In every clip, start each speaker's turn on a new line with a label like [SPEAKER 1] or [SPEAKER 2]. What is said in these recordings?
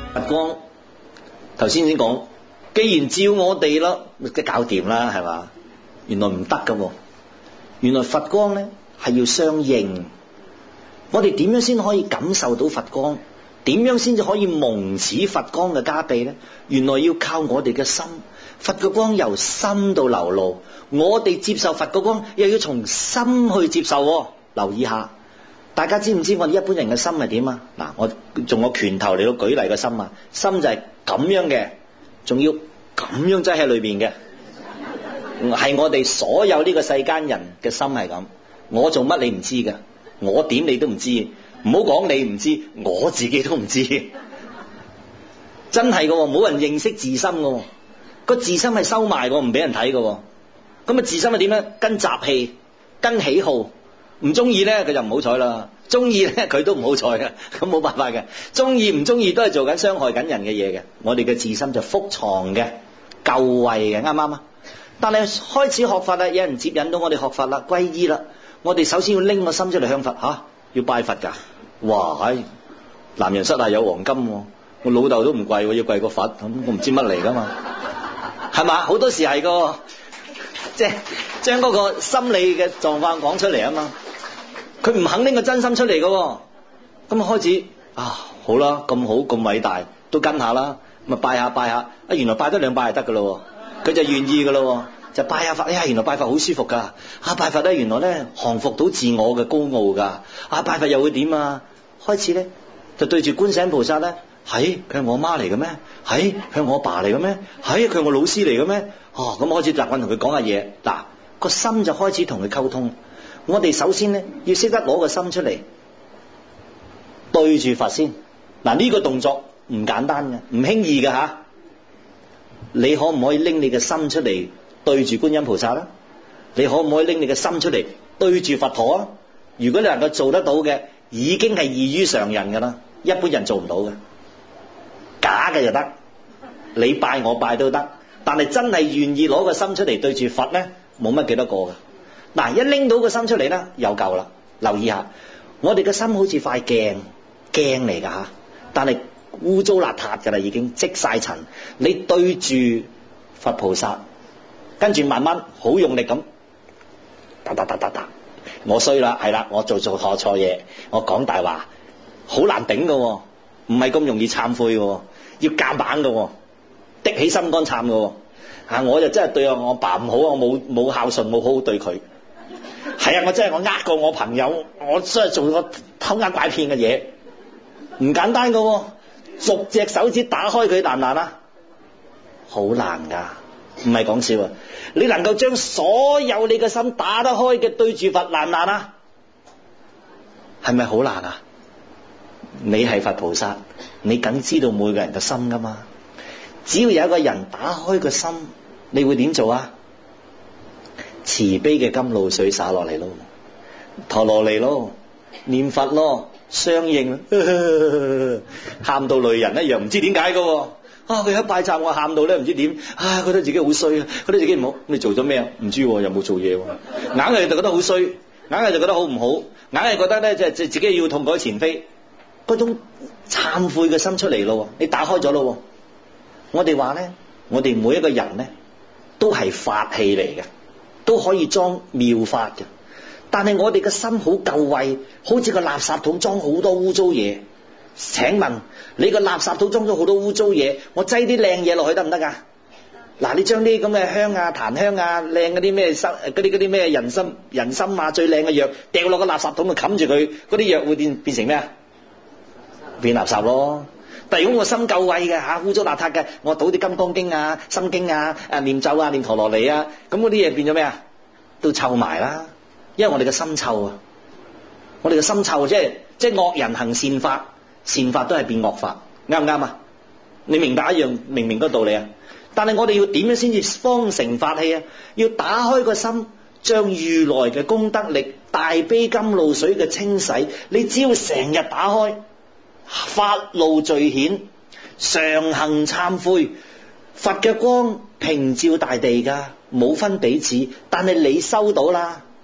[SPEAKER 1] 佛光頭先講，既然照我哋啦，即搞掂啦，係嘛？原來唔得噶，原來佛光咧係要相應。我哋點樣先可以感受到佛光？點樣先至可以蒙此佛光嘅加被咧？原來要靠我哋嘅心。佛嘅光由心到流露，我哋接受佛嘅光，又要從心去接受。留意下，大家知唔知我哋一般人嘅心係點啊？嗱，我用個拳頭嚟到舉例個心啊，心就係咁樣嘅，仲要咁樣擠喺裏邊嘅，係我哋所有呢個世間人嘅心係咁。我做乜你唔知㗎，我點你都唔知，唔好講你唔知，我自己都唔知，真係㗎，冇人認識自心㗎，個自心係收埋㗎，唔俾人睇㗎。咁啊，自心係點咧？跟習氣，跟喜好，唔中意咧佢就唔好彩啦，中意咧佢都唔好彩嘅，咁冇辦法嘅。中意唔中意都係做緊傷害緊人嘅嘢嘅。我哋嘅自心就伏藏嘅、舊位嘅，啱唔啱啊？但係開始學法啦，有人接引到我哋學法啦、皈依啦，我哋首先要拎個心出嚟向佛吓，要拜佛噶。哇，男人膝下有黃金，我老豆都唔跪，要跪個佛，咁我唔知乜嚟噶嘛，係嘛？好多時係個即係將嗰個心理嘅狀況講出嚟啊嘛，佢唔肯拎個真心出嚟噶，咁開始啊好啦，咁好咁偉大，都跟下啦，咪拜下拜下，啊原來拜得兩拜就得噶咯，佢就願意噶咯，就拜下佛，哎呀原來拜佛好舒服噶，啊拜佛咧原來咧降服到自我嘅高傲噶，啊拜佛又會點啊？開始咧就對住觀世音菩薩咧，係佢係我媽嚟嘅咩？係佢係我爸嚟嘅咩？係佢係我老師嚟嘅咩？哦，咁開始習慣同佢講下嘢，嗱個心就開始同佢溝通。我哋首先咧要識得攞個心出嚟對住佛先，嗱呢個動作唔簡單嘅，唔輕易嘅吓。你可唔可以拎你嘅心出嚟對住觀音菩薩啊？你可唔可以拎你嘅心出嚟對住佛陀啊？如果你能夠做得到嘅，已經係異於常人噶啦，一般人做唔到嘅。假嘅就得，你拜我拜都得，但係真係願意攞個心出嚟對住佛咧，冇乜幾多個嘅。嗱，一拎到個心出嚟咧，又夠啦。留意下，我哋嘅心好似塊鏡嚟噶吓，但係污糟邋遢噶啦，已經積晒塵。你對住佛菩薩，跟住慢慢好用力咁，打，我衰啦，係啦，我做錯嘢，我講大話，好難頂噶，唔係咁容易懺悔噶，要夾硬噶，的起心肝懺噶。啊，我就真係對我爸唔好，我冇孝順，冇好好對佢。係啊，我真係我呃過我朋友，我真係做過偷呃拐騙嘅嘢，唔簡單噶，逐隻手指打開佢難唔難啊？好難噶，唔係講笑啊！你能夠將所有你嘅心打得開嘅對住佛難唔難啊？係咪好難啊？你係佛菩薩，你梗知道每個人嘅心噶嘛？只要有一個人打開個心，你會點做啊？慈悲嘅甘露水灑落嚟咯，陀羅尼咯，念佛咯，相應喊到淚人一樣，唔知點解噶。啊！佢一拜懺我喊到咧，唔知點，覺得自己好衰啊，覺得自己唔好。你做咗咩啊？唔知，又冇做嘢，硬係就覺得好衰，硬係就覺得好唔好，硬係覺得咧即係自己要痛改前非，嗰種懺悔嘅心出嚟咯。你打開咗咯。我哋話咧，我哋每一個人咧都係法器嚟嘅，都可以裝妙法嘅。但係我哋嘅心好舊位，好似個垃圾桶裝好多污糟嘢。請問你個垃圾桶裝咗好多污糟嘢，我擠啲靚嘢落去得唔得噶？嗱，你將啲咁嘅香啊、檀香啊、靚嗰啲咩嗰啲咩人參啊、最靚嘅藥掉落個垃圾桶度冚住佢，嗰啲藥會變成咩啊？變垃圾咯。但係如果我心夠位嘅吓，污糟邋遢嘅，我倒啲金剛經啊、心經啊、念咒啊、念陀羅尼啊，咁嗰啲嘢變咗咩啊？都臭埋啦，因為我哋嘅心臭啊！我哋嘅心臭，即係惡人行善法。善法都係變惡法，啱唔啱啊？你明白一樣，明唔明嗰個道理啊？但係我哋要點樣先至方成法器啊？要打開個心，將如來嘅功德力、大悲甘露水嘅清洗，你只要成日打開，法路最顯，常行懺悔，佛嘅光平照大地噶，冇分彼此。但係你收到啦，隔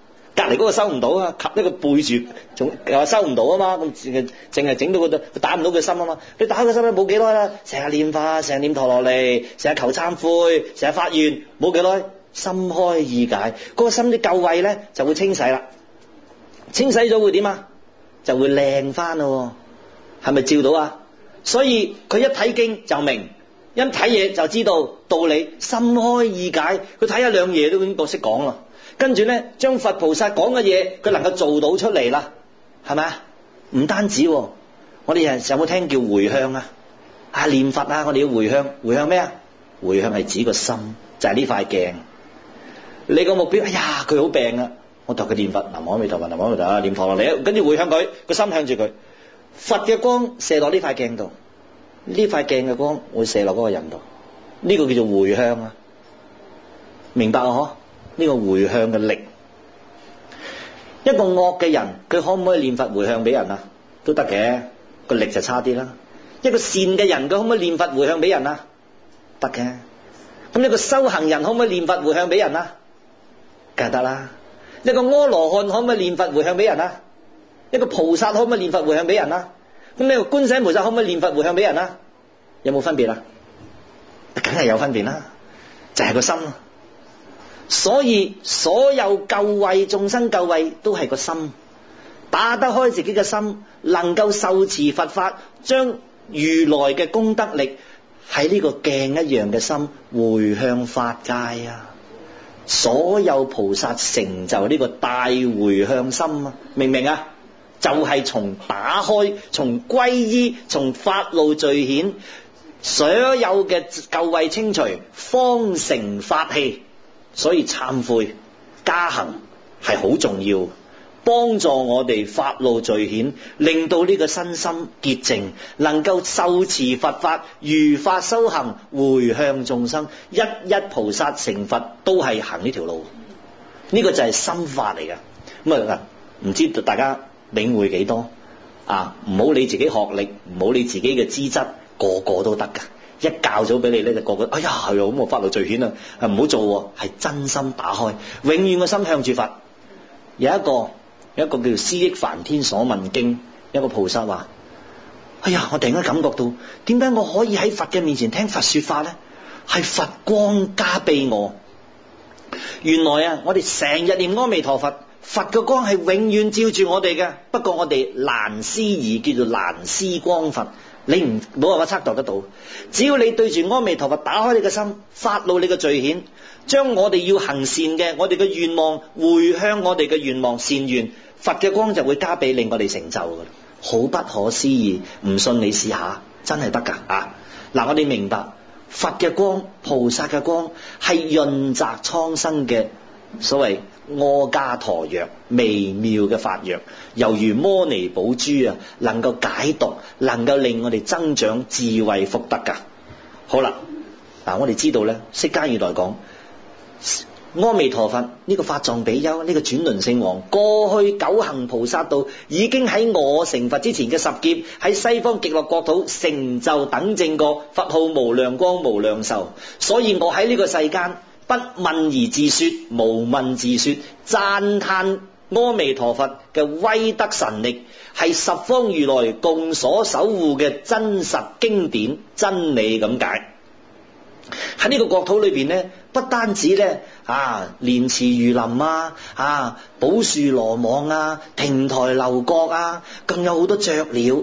[SPEAKER 1] 離嗰個收唔到啊，及一個背住，仲又話收唔到啊嘛，咁淨係整到佢打唔到佢心啊嘛。你打佢心咧冇幾耐啦，成日念法，成日念陀羅尼，成日求懺悔，成日發願，冇幾耐心開意解，嗰個心啲舊穢咧就會清洗啦。清洗咗會點啊？就會靚翻咯，係咪照到啊？所以佢一睇經就明，一睇嘢就知道道理，心開意解。佢睇一兩嘢都已經識講啦。跟住咧，將佛菩薩講嘅嘢，佢能夠做到出嚟啦，係咪啊？唔單止，我哋有冇聽叫回向啊？念佛啊，我哋要回向，回向咩啊？回向係指個心，就係呢塊鏡。你個目標，哎呀，佢好病啊！我同佢念佛，南無阿彌陀佛，南無阿彌陀佛，念陀羅尼，跟住回向佢，個心向住佢。佛嘅光射落呢塊鏡度，呢塊鏡嘅光會射落嗰個人度，呢個叫做回向啊！明白啊？呢個回向嘅力。一個惡嘅人，佢可唔可以念佛回向俾人啊？都得嘅，個力就差啲啦。一個善嘅人，佢可唔可以念佛回向俾人啊？得嘅。咁一個修行人可唔可以念佛回向俾人啊？梗係得啦。一個阿羅漢可唔可以念佛回向俾人啊？一個菩薩可唔可以念佛回向俾人啊？咁呢個觀世音菩薩可唔可以念佛回向俾人啊？有冇分別啊？梗係有分別啦，就係個心咯。所以所有救慧眾生救慧都係個心，打得開自己嘅心，能夠受持佛法，將如來嘅功德力喺呢個鏡一樣嘅心回向法界啊！所有菩薩成就呢個大回向心啊，明唔明啊？就係從打開，從皈依，從發露罪顯，所有嘅舊穢清除，方成法器。所以懺悔加行係好重要，幫助我哋發露罪顯，令到呢個身心潔淨，能夠受持佛法，如法修行，回向眾生。一菩薩成佛都係行呢條路，呢個就係心法嚟嘅。咁啊，唔知道大家領會幾多啊？唔好理自己學歷，唔好理自己嘅資質，個個都得噶。一教咗俾你咧，就個個哎呀係咁，我發露罪顯啊，唔好做，係真心打開，永遠個心向住佛。有一個叫做思憶梵天所問經，一個菩薩話：哎呀，我突然間感覺到，點解我可以喺佛嘅面前聽佛說法咧？係佛光加俾我。原來啊，我哋成日念阿彌陀佛，佛嘅光係永遠照住我哋嘅。不過我哋難思議，叫做難思光佛。你冇辦法測度得到，只要你對住阿彌陀佛打開你嘅心，發露你嘅罪顯，將我哋要行善嘅，我哋嘅願望回向我哋嘅願望善願，佛嘅光就會加俾令我哋成就嘅，好不可思議。唔信你試下，真係得噶啊！嗱，我哋明白佛嘅光、菩薩嘅光係潤澤蒼生嘅所謂阿伽陀藥，微妙嘅法藥，猶如摩尼寶珠啊，能夠解毒，能夠令我哋增長智慧福德噶。好啦，嗱，我哋知道咧，釋迦如來講阿彌陀佛呢個法藏比丘，呢個轉輪聖王，過去九行菩薩道已經喺我成佛之前嘅十劫，喺西方極樂國土成就等正覺，佛號無量光無量壽。所以我喺呢個世間不問而自說，無問自說，讚嘆阿彌陀佛嘅威德神力，係十方如來共所守護嘅真實經典真理咁解。喺呢個國土裏邊呢，不單止咧蓮池如林寶樹羅網亭台樓閣更有好多雀鳥。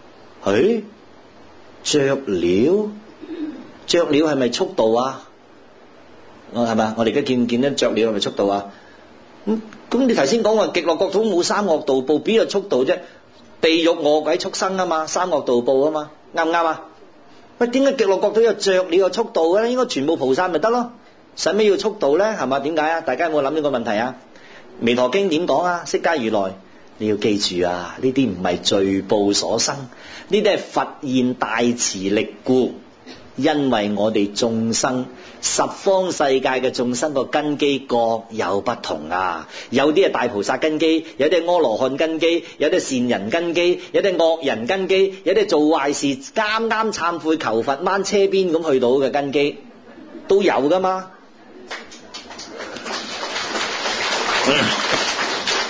[SPEAKER 1] 雀鳥係咪速度啊？係咪？我哋而家見到雀鳥係咪速度啊？咁你頭先講話極樂國土冇三惡道報，邊有速度啫？地獄餓鬼畜生啊嘛，三惡道報啊嘛，啱唔啱啊？喂，點解極樂國土有雀鳥有速度咧？應該全部菩薩咪得咯，使咩要速度咧？係嘛？點解啊？大家有冇諗呢個問題啊？彌陀經點講啊？釋迦如來，你要記住啊，呢啲唔係罪報所生，呢啲係佛現大慈力故。因為我哋眾生十方世界嘅眾生個根基各有不同啊，有啲係大菩薩根基，有啲係阿羅漢根基，有啲係善人根基，有啲係惡人根基，有啲係做壞事啱啱懺悔求佛掹車邊咁去到嘅根基都有噶嘛。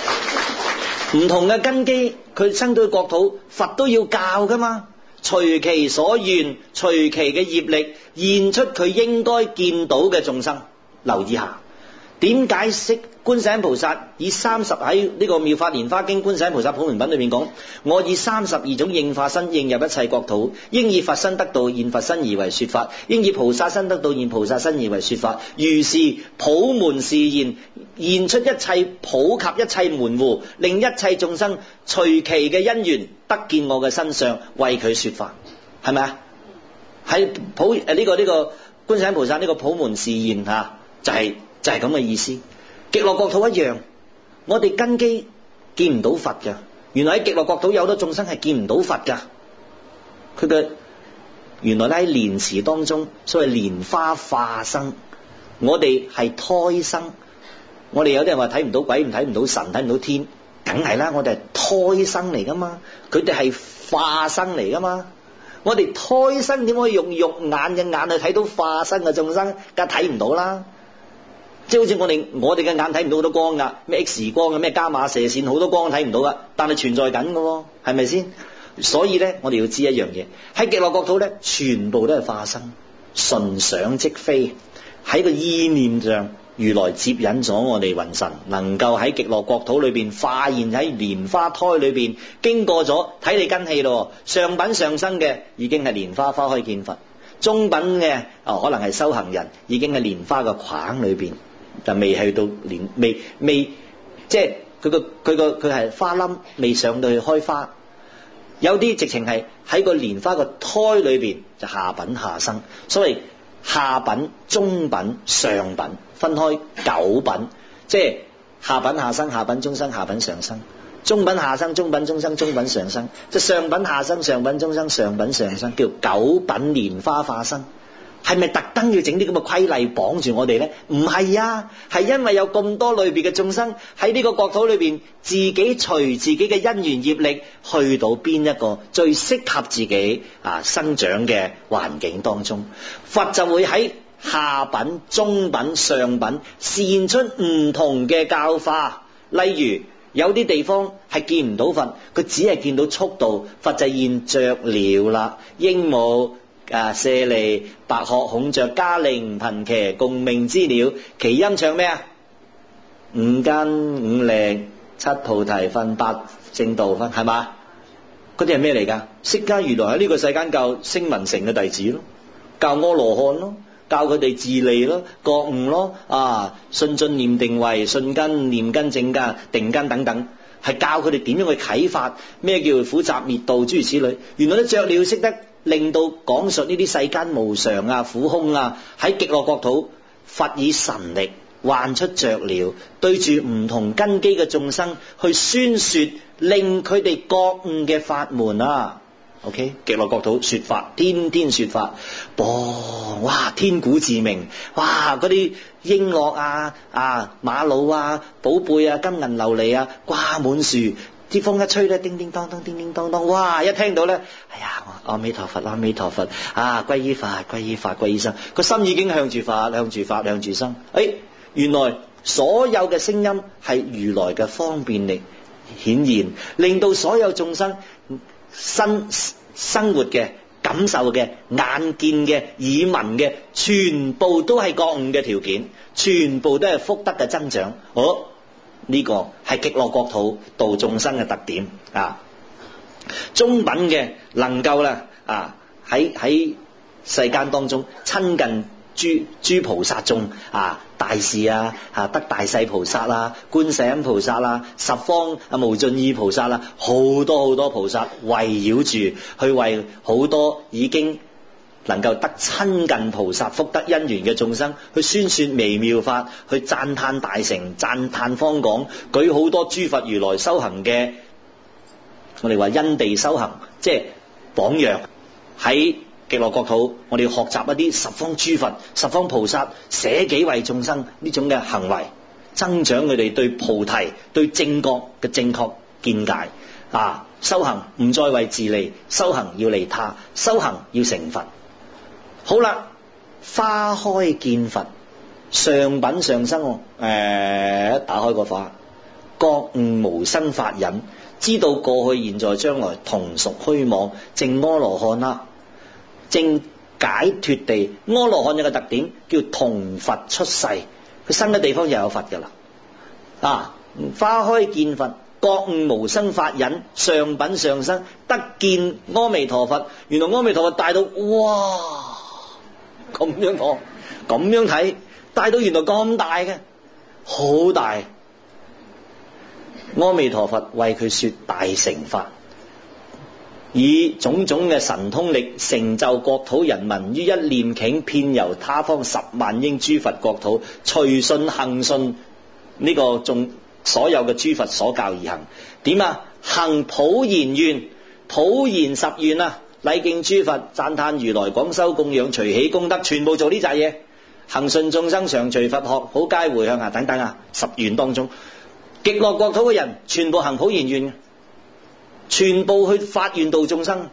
[SPEAKER 1] 唔同嘅根基，佢生到國土，佛都要教噶嘛。隨其所願，隨其嘅業力，現出佢應該見到嘅眾生。留意下，點解釋觀世音菩薩以30喺呢個妙法蓮華經觀世音菩薩普門品裏面講，我以32種應化身應入一切國土，應以佛身得道現佛身而為說法，應以菩薩身得道現菩薩身而為說法。如是普門示現，現出一切普及一切門戶，令一切眾生隨其嘅因緣得見我嘅身相，為佢說法，係咪啊？喺呢個觀世音菩薩呢個普門示現就係咁嘅意思。極樂國土一樣，我哋根基見唔到佛嘅，原來喺極樂國土有好多眾生係見唔到佛噶。佢嘅原來喺蓮池當中，所謂蓮花化生，我哋係胎生。我哋有啲人話睇唔到鬼，唔睇唔到神，睇唔到天，梗係啦，我哋係胎生嚟噶嘛，佢哋係化生嚟噶嘛。我哋胎生點可以用肉眼嘅眼去睇到化生嘅眾生？梗係睇唔到啦。即係好似我哋嘅眼睇唔到好多光噶，咩 X 光啊，咩伽馬射線，好多光睇唔到噶，但係存在緊噶，係咪先？所以咧，我哋要知一樣嘢，喺極樂國土咧，全部都係化生，順想即非。喺個意念上，如來接引咗我哋雲神，能夠喺極樂國土裏邊化現喺蓮花胎裏邊，經過咗睇你根器咯。上品上生嘅已經係蓮花花開見佛，中品嘅可能係修行人，已經係蓮花嘅框裏邊。就未去到未，即係佢係花冧，未上到去開花。有啲直情係喺個蓮花個胎裏邊就下品下生。所謂下品、中品、上品分開9品，即係下品下生、下品中生、下品上生；中品下生、中品中生、中品上生；即係上品下生、上品中生、上品上生，叫9品蓮花化生。係咪特登要整啲咁嘅規例綁住我哋呢？唔係啊，係因為有咁多類別嘅眾生喺呢個國土裏邊，自己隨自己嘅因緣業力去到邊一個最適合自己生長嘅環境當中，佛就會喺下品、中品、上品現出唔同嘅教化。例如有啲地方係見唔到佛，佢只係見到速度，佛就現雀鳥啦，鸚鵡、舍利、白鶴、孔雀、嘉陵、頻騎、共鳴之鳥，其音唱咩啊？五根、五力、七菩提分、八正道分，係嘛？嗰啲係咩嚟噶？釋迦如來喺呢個世間教聲聞乘嘅弟子咯，教阿羅漢咯，教佢哋自利咯、覺悟咯，信進念定慧、信根、念根、正根、定根等等，係教佢哋點樣去啟發咩叫苦集滅道諸如此類。原來啲雀鳥識得令到講述呢啲世間無常苦空喺極樂國土，佛以神力幻出雀鳥，對住唔同根基嘅眾生去宣說，令佢哋覺悟嘅法門OK， 極樂國土說法，天天說法，哇，天鼓自鳴，哇，嗰啲瓔珞瑪瑙寶貝金銀琉璃掛滿樹。啲風一吹咧，叮叮當當，叮叮當當，哇！一聽到咧，哎呀，阿彌陀佛，阿彌陀佛，歸依佛，歸依法，歸依僧，個心已經向住法，向住法，向住僧。原來所有嘅聲音係如來嘅方便力顯現，令到所有眾生生活嘅、感受嘅、眼見嘅、耳聞嘅，全部都係覺悟嘅條件，全部都係福德嘅增長。呢個係極樂國土度眾生嘅特點中品嘅能夠啦喺世間當中親近諸菩薩眾大士得大勢菩薩觀世音菩薩十方無盡意菩薩好多好多菩薩圍繞住去為好多已經能夠得親近菩薩福德因緣嘅眾生去宣說微妙法，去讚歎大乘，讚歎方廣，舉好多諸佛如來修行嘅，我哋話因地修行，即係榜樣。喺極樂國土，我哋要學習一啲十方諸佛、十方菩薩捨己為眾生呢種嘅行為，增長佢哋對菩提、對正覺嘅正確見解修行唔再為自利，修行要利他，修行要成佛。好啦，花開見佛，上品上生打開個花， 覺悟無生法忍，知道過去現在將來同屬虛妄，證阿羅漢啦。證解脫地，阿羅漢有個特點叫同佛出世，佢生嘅地方就有佛噶啦。花開見佛，覺悟無生法忍，上品上生，得見阿彌陀佛。原來阿彌陀佛大到哇，咁樣講，咁樣睇，大到原來咁大嘅，好大。阿彌陀佛為佢說大乘法，以種種嘅神通力成就國土人民於一念頃，遍遊他方10萬應諸佛國土，隨信行信呢個眾所有嘅諸佛所教而行。點啊？行普賢願，普賢十願啊！禮敬諸佛，讚歎如來，廣修供養，隨喜功德，全部做呢扎嘢。行信眾生，常隨佛學，普皆回向等等啊！10願當中，極樂國土嘅人全部行普賢願，全部去發願度眾生。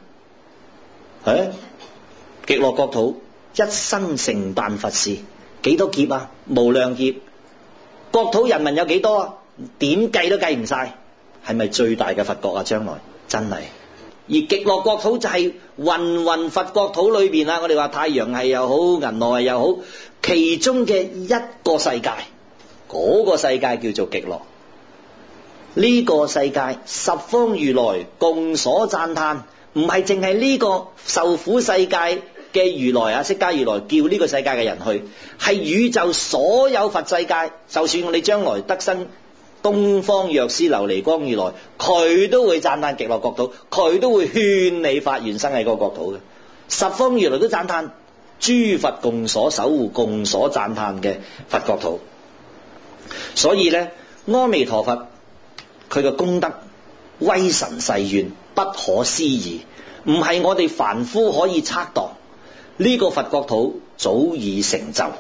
[SPEAKER 1] 極樂國土一生成辦佛事，幾多劫啊？無量劫。國土人民有幾多啊？點計都計唔晒。係咪最大嘅佛國啊？將來真係。而極樂國土就係芸芸佛國土裏邊啊，我哋話太陽系又好，銀河系又好，其中嘅一個世界，嗰個世界叫做極樂。呢個世界十方如來共所讚歎，唔係淨係呢個受苦世界嘅如來啊，釋迦如來叫呢個世界嘅人去，係宇宙所有佛世界，就算我哋將來得生東方藥師琉璃光如來，佢都會讚歎極樂國土，佢都會勸你發願生喺嗰個國土嘅。十方如來都讚歎，諸佛共所守護、共所讚歎嘅佛國土。所以呢，阿彌陀佛佢嘅功德威神誓願不可思議，唔係我哋凡夫可以測度。呢個佛國土早已成就。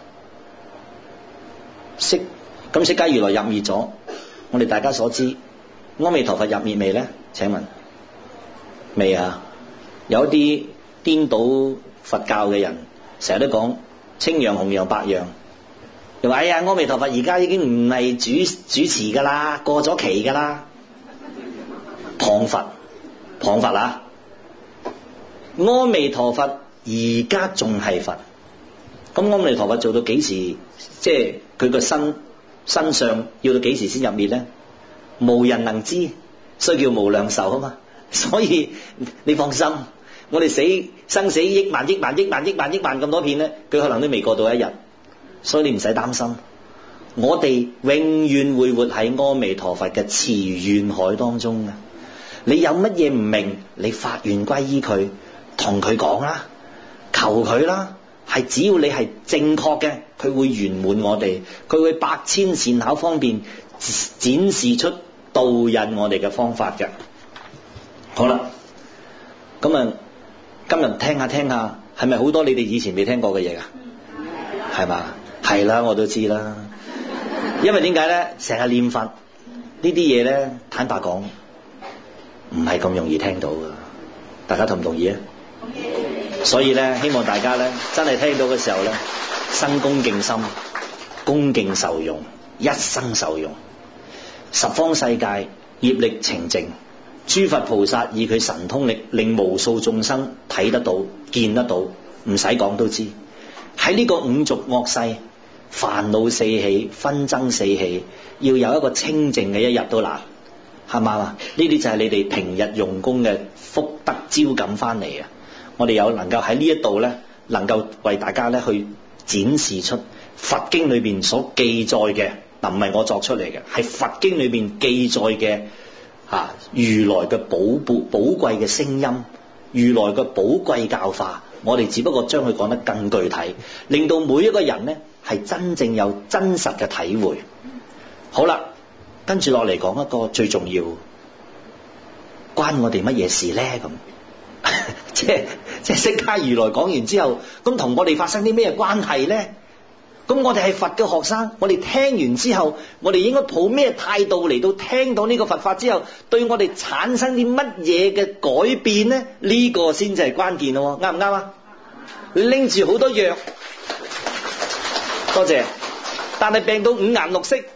[SPEAKER 1] 釋迦如來入滅咗，我哋大家所知，阿彌陀佛入滅未呢？請問未啊？有啲顛倒佛教嘅人成日都講青陽、紅陽、白陽，又話哎呀，阿彌陀佛而家已經唔係主持噶啦，過咗期噶啦。謗佛啊！阿彌陀佛而家仲係佛，咁阿彌陀佛做到幾時？即係佢個身上要到幾時先入滅呢？無人能知，所以叫無量壽啊嘛。所以你放心，我哋生死億萬咁多片呢，佢可能都未過到一日，所以你唔使擔心。我哋永遠會活喺阿彌陀佛嘅慈願海當中嘅。你有乜嘢唔明，你發願歸依佢，同佢講啦，求佢啦。係只要你係正確嘅，佢會圓滿我哋，佢會百千善巧方便展示出導引我哋嘅方法嘅。好啦，咁啊，今日聽下，係咪好多你哋以前未聽過嘅嘢噶？係嘛？係啦，我都知啦。因為點解咧？成日念佛呢啲嘢咧，坦白講唔係咁容易聽到噶。大家同唔同意啊？所以咧，希望大家咧真係聽到嘅時候咧，生恭敬心，恭敬受用，一生受用。十方世界業力澄淨，諸佛菩薩以佢神通力，令無數眾生睇得到、見得到，唔使講都知。喺呢個五濁惡世，煩惱四起，紛爭四起，要有一個清淨嘅一日都難，係嘛？呢啲就係你哋平日用功嘅福德招感翻嚟啊！我哋有能夠喺呢一度咧，能夠為大家咧去展示出佛經裏邊所記載嘅，嗱，唔係我作出嚟嘅，係佛經裏邊記載嘅如來嘅寶貴嘅聲音，如來嘅寶貴教化，我哋只不過將佢講得更具體，令到每一個人咧係真正有真實嘅體會。好啦，跟住落嚟講一個最重要，關我哋乜嘢事咧？咁即係釋迦如來講完之後，咁同我哋發生啲咩關係咧？咁我哋係佛嘅學生，我哋聽完之後，我哋應該抱咩態度嚟到聽到呢個佛法之後，對我哋產生啲乜嘢嘅改變咧？呢個先至係關鍵咯，啱唔啱啊？你拎住好多藥，多謝，但係病到五顏六色，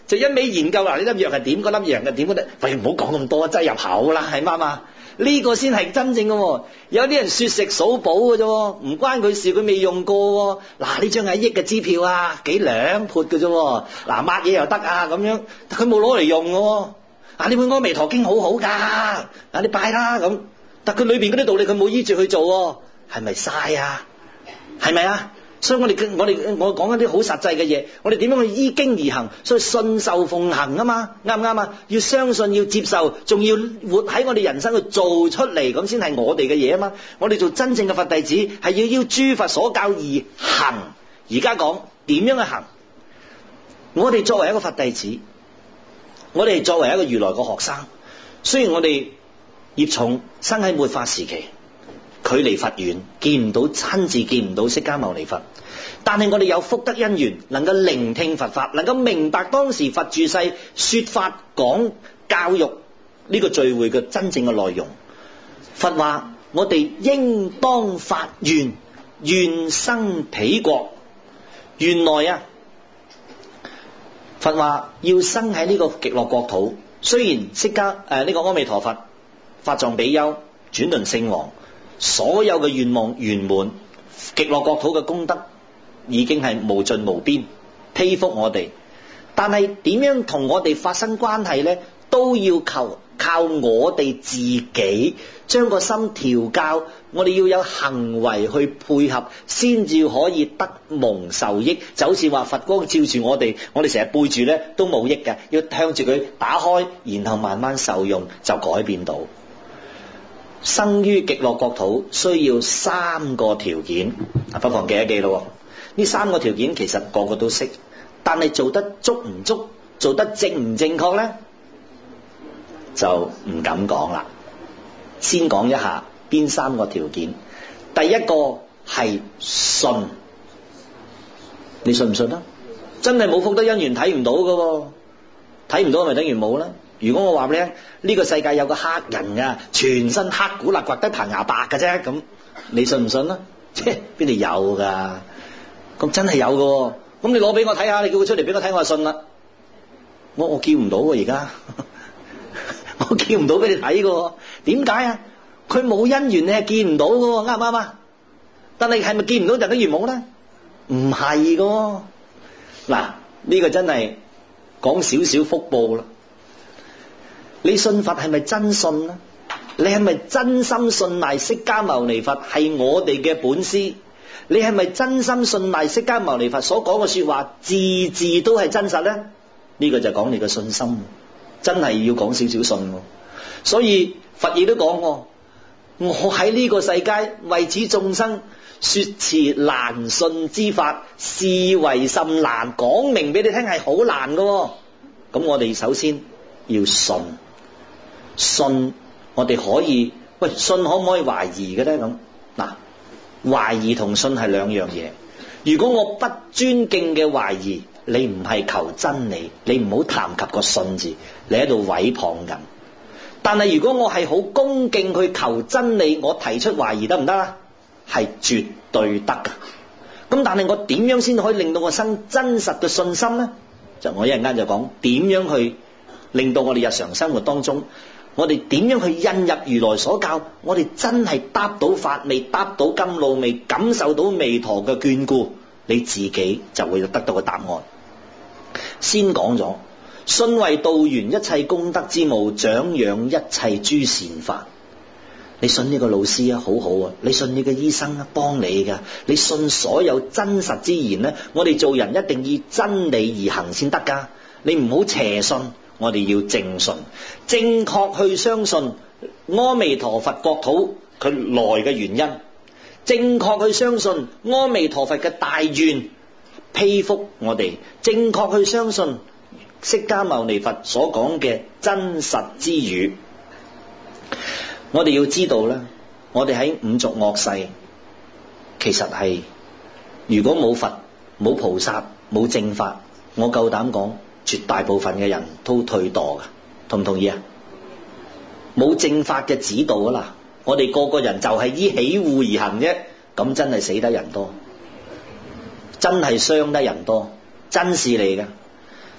[SPEAKER 1] 就一味研究嗱，呢粒藥係點，嗰粒藥係點，喂，唔好講咁多，擠入口啦，係啱嘛？呢個先係真正嘅。有啲人說食數寶嘅啫，唔關佢事，佢未用過。嗱，呢張係1億嘅支票啊，幾兩潑嘅啫。嗱，抹嘢又得啊，咁樣，佢冇攞嚟用嘅。啊，呢本阿彌陀經好好噶，啊，你拜啦咁。但佢裏邊嗰啲道理佢冇依住去做，係咪嘥啊？係咪啊？所以我講一啲好實際嘅嘢，我哋點樣去依經而行？所以信受奉行啊嘛，啱唔啱啊？要相信，要接受，仲要活喺我哋人生去做出嚟，咁先係我哋嘅嘢啊嘛。我哋做真正嘅佛弟子，係要諸佛所教而行。而家講點樣去行？我哋作為一個佛弟子，我哋作為一個如來嘅學生，雖然我哋業重，生喺末法時期，距離佛遠，親自見唔到釋迦牟尼佛，但係我哋有福德因緣，能夠聆聽佛法，能夠明白當時佛住世說法講教育呢個聚會嘅真正嘅內容。佛話我哋應當發願，願生彼國。原來啊，佛話要生喺呢個極樂國土。雖然釋迦呢個阿彌陀佛、法藏比丘、轉輪聖王所有嘅願望圓滿，極樂國土嘅功德已經係無盡無邊，披覆我哋。但係點樣同我哋發生關係呢？都要靠我哋自己將個心調教，我哋要有行為去配合，先至可以得蒙受益。就好似話佛光照住我哋成日背住呢都冇益嘅，要向住佢打開，然後慢慢受用，就改變到。生於極樂國土需要3個條件，不妨記一記咯。呢3個條件其實個個都識，但係做得足唔足，做得正唔正確呢？就唔敢講啦。先講一下邊3個條件。第一個係信，你信唔信啊？真係冇福德因緣睇唔到㗎，睇唔到咪等於冇啦。如果我話俾你聽，呢個世界有個黑人啊，全身黑古勒，刮得棚牙白嘅啫，咁你信唔信啊？邊度有噶？咁真係有嘅，咁你攞俾我睇下，你叫佢出嚟俾我睇，我就信啦。我叫唔到而家，我叫唔到俾你睇嘅。點解啊？佢冇因緣，你係見唔到嘅，啱唔啱啊？但係係咪見唔到就等於冇咧？唔係嘅。嗱，呢個真係講少少福報啦。你信佛係咪真信啊？你係咪真心信賴釋迦牟尼佛係我哋嘅本師？你係咪真心信賴釋迦牟尼佛所講嘅說話字字都係真實呢？呢個就講你嘅信心，真係要講少少信。所以佛亦都講過，我喺呢個世界為此眾生說持難信之法，是為甚難，講明俾你聽係好難嘅。咁我哋首先要信，我哋可以信可唔可以懷疑嘅咧？咁嗱，懷疑同信係兩樣嘢。如果我不尊敬嘅懷疑，你唔係求真理，你唔好談及個信字，你喺度毀謗人。但係如果我係好恭敬去求真理，我提出懷疑得唔得啊？係絕對得噶。咁但係我點樣先可以令到我生真實嘅信心呢？就我一陣間就講點樣去令到我哋日常生活當中，我哋點樣去印入如來所教，我哋真係得到法味，得到甘露味，感受到彌陀嘅眷顧，你自己就會得到個答案。先講咗信為道源一切功德之母，長養一切諸善法。你信呢個老師啊，好好啊；你信你嘅醫生啊，幫你噶；你信所有真實之言呢，我哋做人一定以真理而行先得噶。你唔好邪信，我哋要正信，正確去相信阿彌陀佛國土佢來嘅原因，正確去相信阿彌陀佛嘅大願披覆我哋，正確去相信釋迦牟尼佛所講嘅真實之語。我哋要知道咧，我哋喺五濁惡世，其實係如果冇佛、冇菩薩、冇正法，我夠膽講，絕大部分嘅人都退墮噶，同唔同意啊？冇正法嘅指導啊啦，我哋個個人就係依起護而行啫，咁真係死得人多，真係傷得人多，真事嚟噶。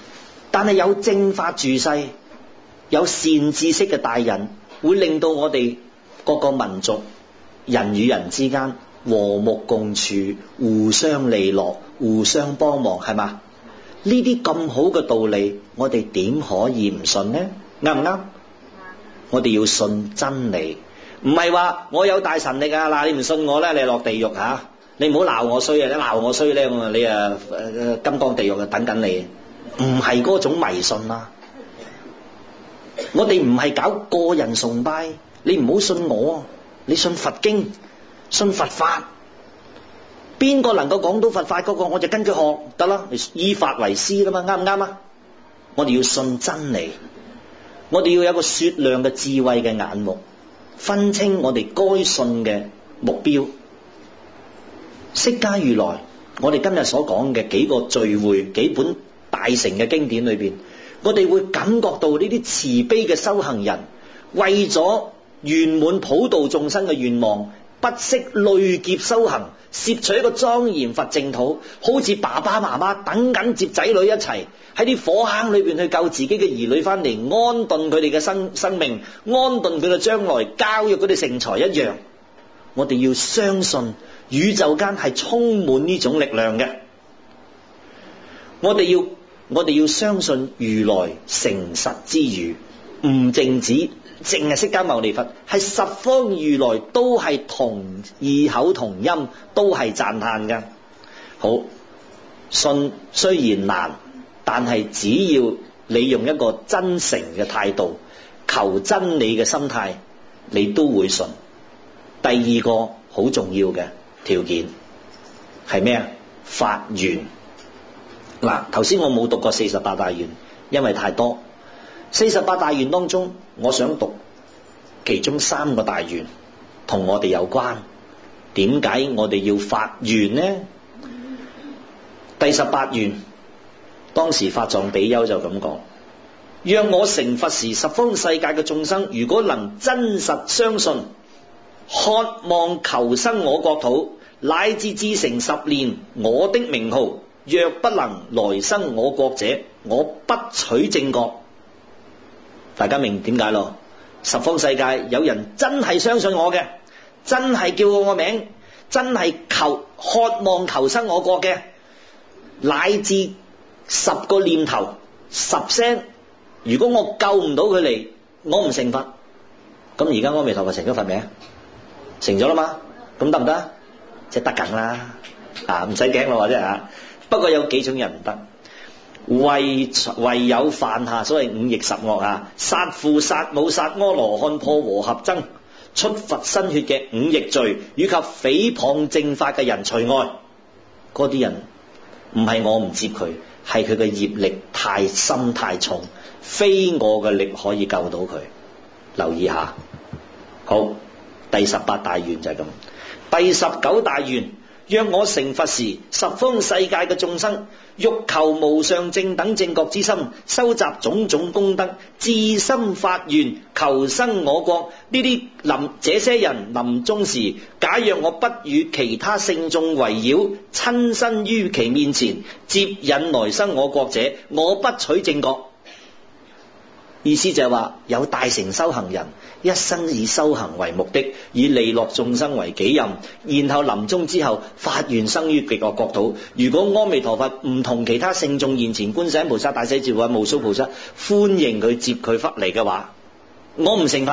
[SPEAKER 1] 但係有正法住世、有善知識嘅大人，會令到我哋各個民族人與人之間和睦共處，互相利樂，互相幫忙，係嘛？呢啲咁好嘅道理，我哋點可以唔信呢？啱唔啱？我哋要信真理，唔係話我有大神力啊！嗱，你唔信我咧，你落地獄吓！你唔好鬧我衰啊！你鬧我衰咧，你啊金剛地獄啊等緊你，唔係嗰種迷信啊！我哋唔係搞個人崇拜，你唔好信我，你信佛經，信佛法。邊個能夠講到佛法嗰個，我就跟佢學得啦，依法為師啦嘛，啱唔啱啊？我哋要信真理，我哋要有個雪亮嘅智慧嘅眼目，分清我哋該信嘅目標。釋迦如來，我哋今日所講嘅幾個聚會、幾本大成嘅經典裏邊，我哋會感覺到呢啲慈悲嘅修行人，為咗圓滿普度眾生嘅願望，不惜累劫修行，攝取一個莊嚴佛淨土，好似爸爸媽媽等緊接仔女一齊喺啲火坑裏邊去救自己嘅兒女翻嚟，安頓佢哋嘅生命，安頓佢嘅將來，教育佢哋成才一樣。我哋要相信宇宙間係充滿呢種力量嘅。我哋要相信如來誠實之語，唔淨止淨係釋迦牟尼佛，係十方如來都係同異口同音，都係讚歎嘅。好，信雖然難，但係只要你用一個真誠嘅態度，求真理嘅心態，你都會信。第二個好重要嘅條件係咩啊？發願。嗱，頭先我冇讀過48大願，因為太多。48大願當中，我想讀其中3個大願，同我哋有關。點解我哋要發願呢？第18願，當時法藏比丘就咁講：讓我成佛時，十方世界嘅眾生，如果能真實相信，渴望求生我國土，乃至至誠實念我的名號，若不能來生我國者，我不取正覺。大家明點解咯？十方世界有人真係相信我嘅，真係叫我個名，真係渴望求生我國嘅，乃至10個念頭10聲，如果我救唔到佢嚟，我唔成佛。咁而家阿彌陀佛成咗佛未啊？成咗啦嘛？咁得唔得？即係得緊啦，唔使驚咯，即係吓。不過有幾種人唔得，唯有犯下所謂5逆十惡啊，殺父殺母殺阿羅漢破和合僧出佛身血嘅5逆罪，以及誹謗正法嘅人除外。嗰啲人唔係我唔接佢，係佢嘅業力太深太重，非我嘅力可以救到佢。留意下。好，第18大願就係咁。第19大願，讓我成佛時，十方世界嘅眾生欲求無上正等正覺之心，收集種種功德，至心發願求生我國。呢啲這些人臨終時，假若我不與其他聖眾圍繞，親身於其面前接引來生我國者，我不取正覺。意思就係話，有大乘修行人一生以修行為目的，以利樂眾生為己任，然後臨終之後發願生於極樂國土。如果阿彌陀佛唔同其他聖眾現前，觀世音菩薩、大勢至菩薩、無數菩薩歡迎佢接佢返嚟嘅話，我唔成佛。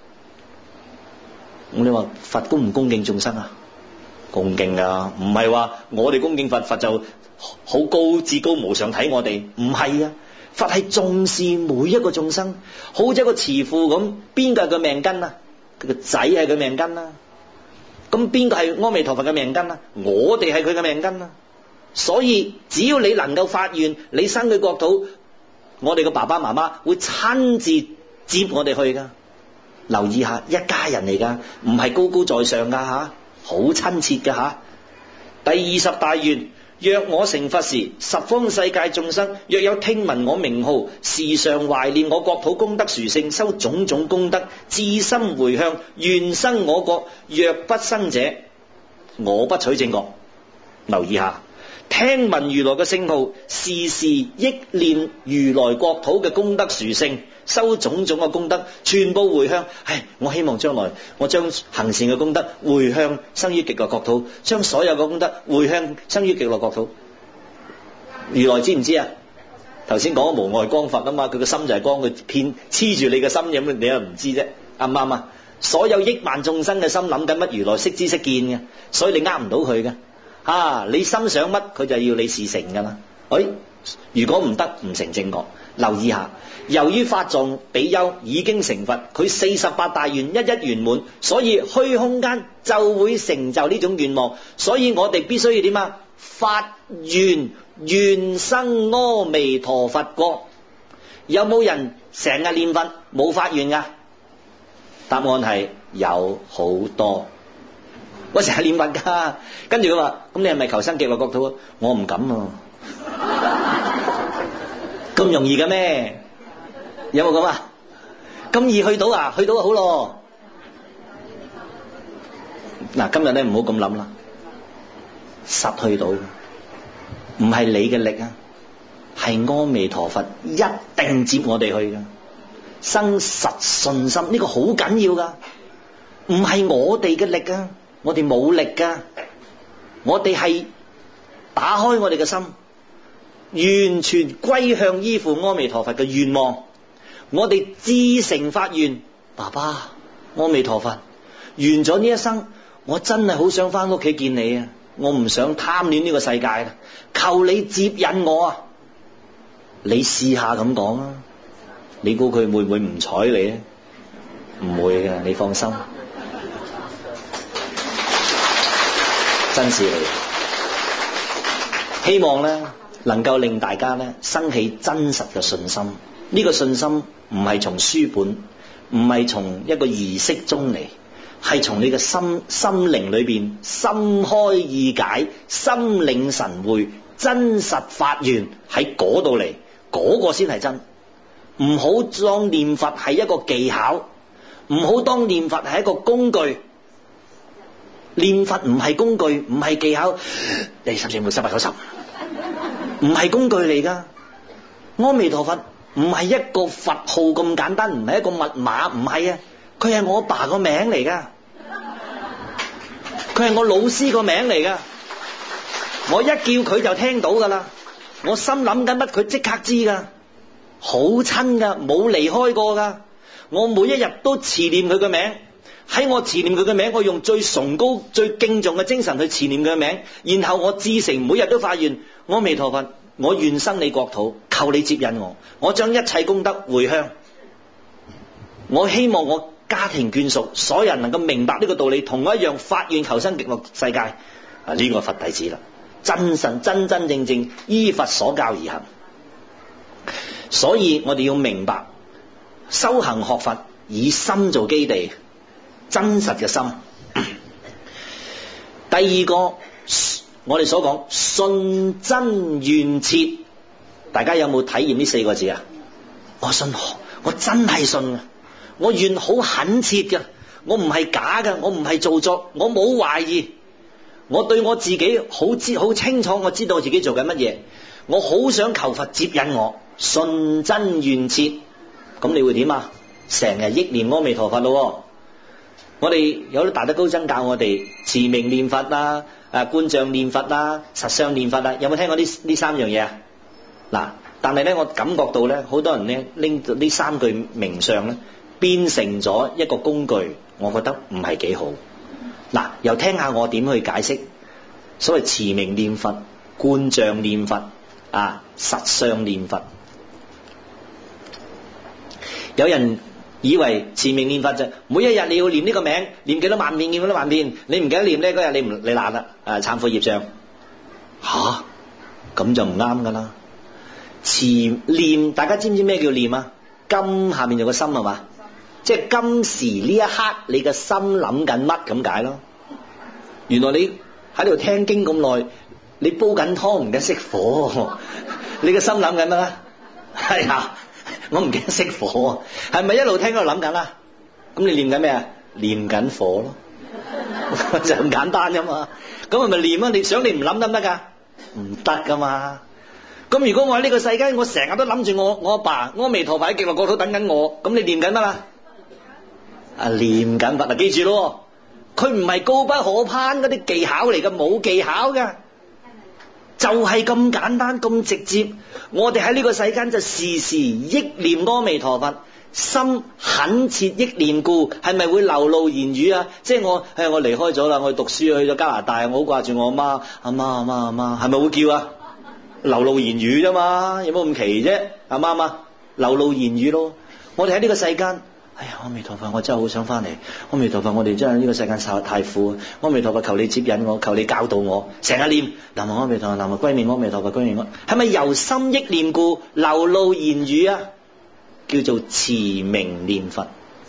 [SPEAKER 1] 你話佛恭唔恭敬眾生啊？恭敬啊，唔係話我哋恭敬佛，佛就好高至高無上睇我哋，唔係啊。佛係重視每一個眾生，好似一個慈父咁。邊個係佢命根啊？佢個仔係佢命根啊。咁邊個係阿彌陀佛嘅命根啊？我哋係佢嘅命根啊。所以只要你能夠發願，你生佢國土，我哋嘅爸爸媽媽會親自接我哋去噶。留意下，一家人嚟噶，唔係高高在上噶吓，好親切噶吓。第20大願，若我成佛時，十方世界眾生若有聽聞我名號，時常懷念我國土功德殊勝，修種種功德，至心回向，願生我國。若不生者，我不取正覺。留意下， 聽聞如來嘅聖號，時時憶念如來國土嘅功德殊勝，修種種嘅功德，全部回向。我希望將來我將行善嘅功德回向生於極樂國土，將所有嘅功德回向生於極樂國土。如來知唔知啊？頭先講無礙光佛啊嘛，佢個心就係光，佢偏黐住你嘅心，咁你又唔知啫，啱唔啱啊？所有億萬眾生嘅心諗緊乜，如來悉知悉見嘅，所以你呃唔到佢嘅。你心想乜，佢就要你事成噶啦。如果唔得，唔成正覺。留意下，由於法藏比丘已經成佛，佢48大願一一圓滿，所以虛空間就會成就呢種願望。所以我哋必須要點啊？發願願生阿彌陀佛國。有冇人成日念佛冇發願噶？答案係有好多。我成日念佛噶，跟住佢話：咁你係咪求生極樂國土啊？我唔敢啊，咁容易嘅咩？有冇咁啊？咁易去到啊？去到就好咯。嗱，今日咧唔好咁諗啦，實去到，唔係你嘅力啊，係阿彌陀佛一定接我哋去噶。生實信心呢個好緊要噶，唔係我哋嘅力啊。我哋冇力噶，我哋係打開我哋嘅心，完全歸向依附阿彌陀佛嘅願望。我哋至誠發願，爸爸，阿彌陀佛，完咗呢一生，我真係好想翻屋企見你啊！我唔想貪戀呢個世界啦，求你接引我啊！你試下咁講啊，你估佢會唔會唔睬你啊？唔會嘅，你放心。真是嚟，希望咧能夠令大家咧生起真實嘅信心。呢個信心唔係從書本，唔係從一個儀式中嚟，係從你嘅心靈裏邊心開意解、心領神會、真實發願喺嗰度嚟，嗰個先係真。唔好當念佛係一個技巧，唔好當念佛係一個工具。念佛唔係工具，唔係技巧。你14、15、18、90，唔係工具嚟噶。阿彌陀佛唔係一個佛號咁簡單，唔係一個密碼，唔係啊。佢係我爸個名嚟噶，佢係我老師個名嚟噶。我一叫佢就聽到噶啦。我心諗緊乜，佢即刻知噶，好親噶，冇離開過噶。我每一日都持念佢嘅名。喺我持念佢嘅名，我用最崇高、最敬重嘅精神去持念佢嘅名，然後我至誠每日都發願：阿彌陀佛，我願生你國土，求你接引我，我將一切功德回向。我希望我家庭眷屬，所有人能夠明白呢個道理，同我一樣發願求生極樂世界。呢個佛弟子啦，真正依佛所教而行。所以我哋要明白，修行學佛以心做基地。真實嘅心。第二個，我哋所講信真願切，大家有冇體驗呢4個字啊？我信，我真係信啊！我願好懇切嘅，我唔係假嘅，我唔係做作，我冇懷疑，我對我自己好清楚，我知道我自己做緊乜嘢，我好想求佛接引我，信真願切。咁你會點啊？成日憶念阿彌陀佛咯。我哋有啲大德高僧教我哋持名念佛啦、觀像念佛啦、實相念佛啦，有冇聽過呢3樣嘢啊？嗱，但係咧，我感覺到咧，好多人咧拎呢3句名相咧，變成咗一個工具，我覺得唔係幾好。嗱，又聽下我點去解釋所謂持名念佛、觀像念佛實相念佛。有人以為持名念佛就每一日你要念呢個名，念幾多萬遍，念幾多萬遍，你唔記得念呢嗰日你懶啦，懺悔業障。咁就唔啱噶啦。持念，大家知唔知咩叫念啊？今下面有個心係嘛，即係今時呢一刻你嘅心諗緊乜咁解咯。原來你喺度聽經咁耐，你煲緊湯唔記得熄火，你嘅心諗緊乜啊？係啊，我唔記得熄火，係咪一路聽喺度諗緊啊？咁你念緊咩啊？念緊火咯，就咁簡單啫嘛。咁係咪念啊？你想你唔諗得唔得噶？ 唔得噶嘛。咁如果我喺呢個世間，我成日都諗住我阿爸，阿彌陀佛喺極樂國土等緊我，咁你念緊乜啊？念緊佛啊！記住咯，佢唔係高不可攀嗰啲技巧嚟嘅，冇技巧嘅，就係咁簡單咁直接。我哋喺呢個世間就時時憶念阿彌陀佛，心懇切憶念故，係咪會流露言語啊？即係我離開咗啦，我去讀書去咗加拿大，我好掛住我阿媽，係咪會叫啊？流露言語啫嘛，有冇咁奇啫？啱唔啱啊？流露言語咯。我哋喺呢個世間，哎呀，阿彌陀佛，我真係好想翻嚟。阿彌陀佛，我哋真係呢個世界受太苦。阿彌陀佛，求你接引我，求你教導我，成日念南無阿彌陀佛，南無歸命阿彌陀佛，歸命我，係咪由心憶念故，流露言語啊？叫做持名念佛。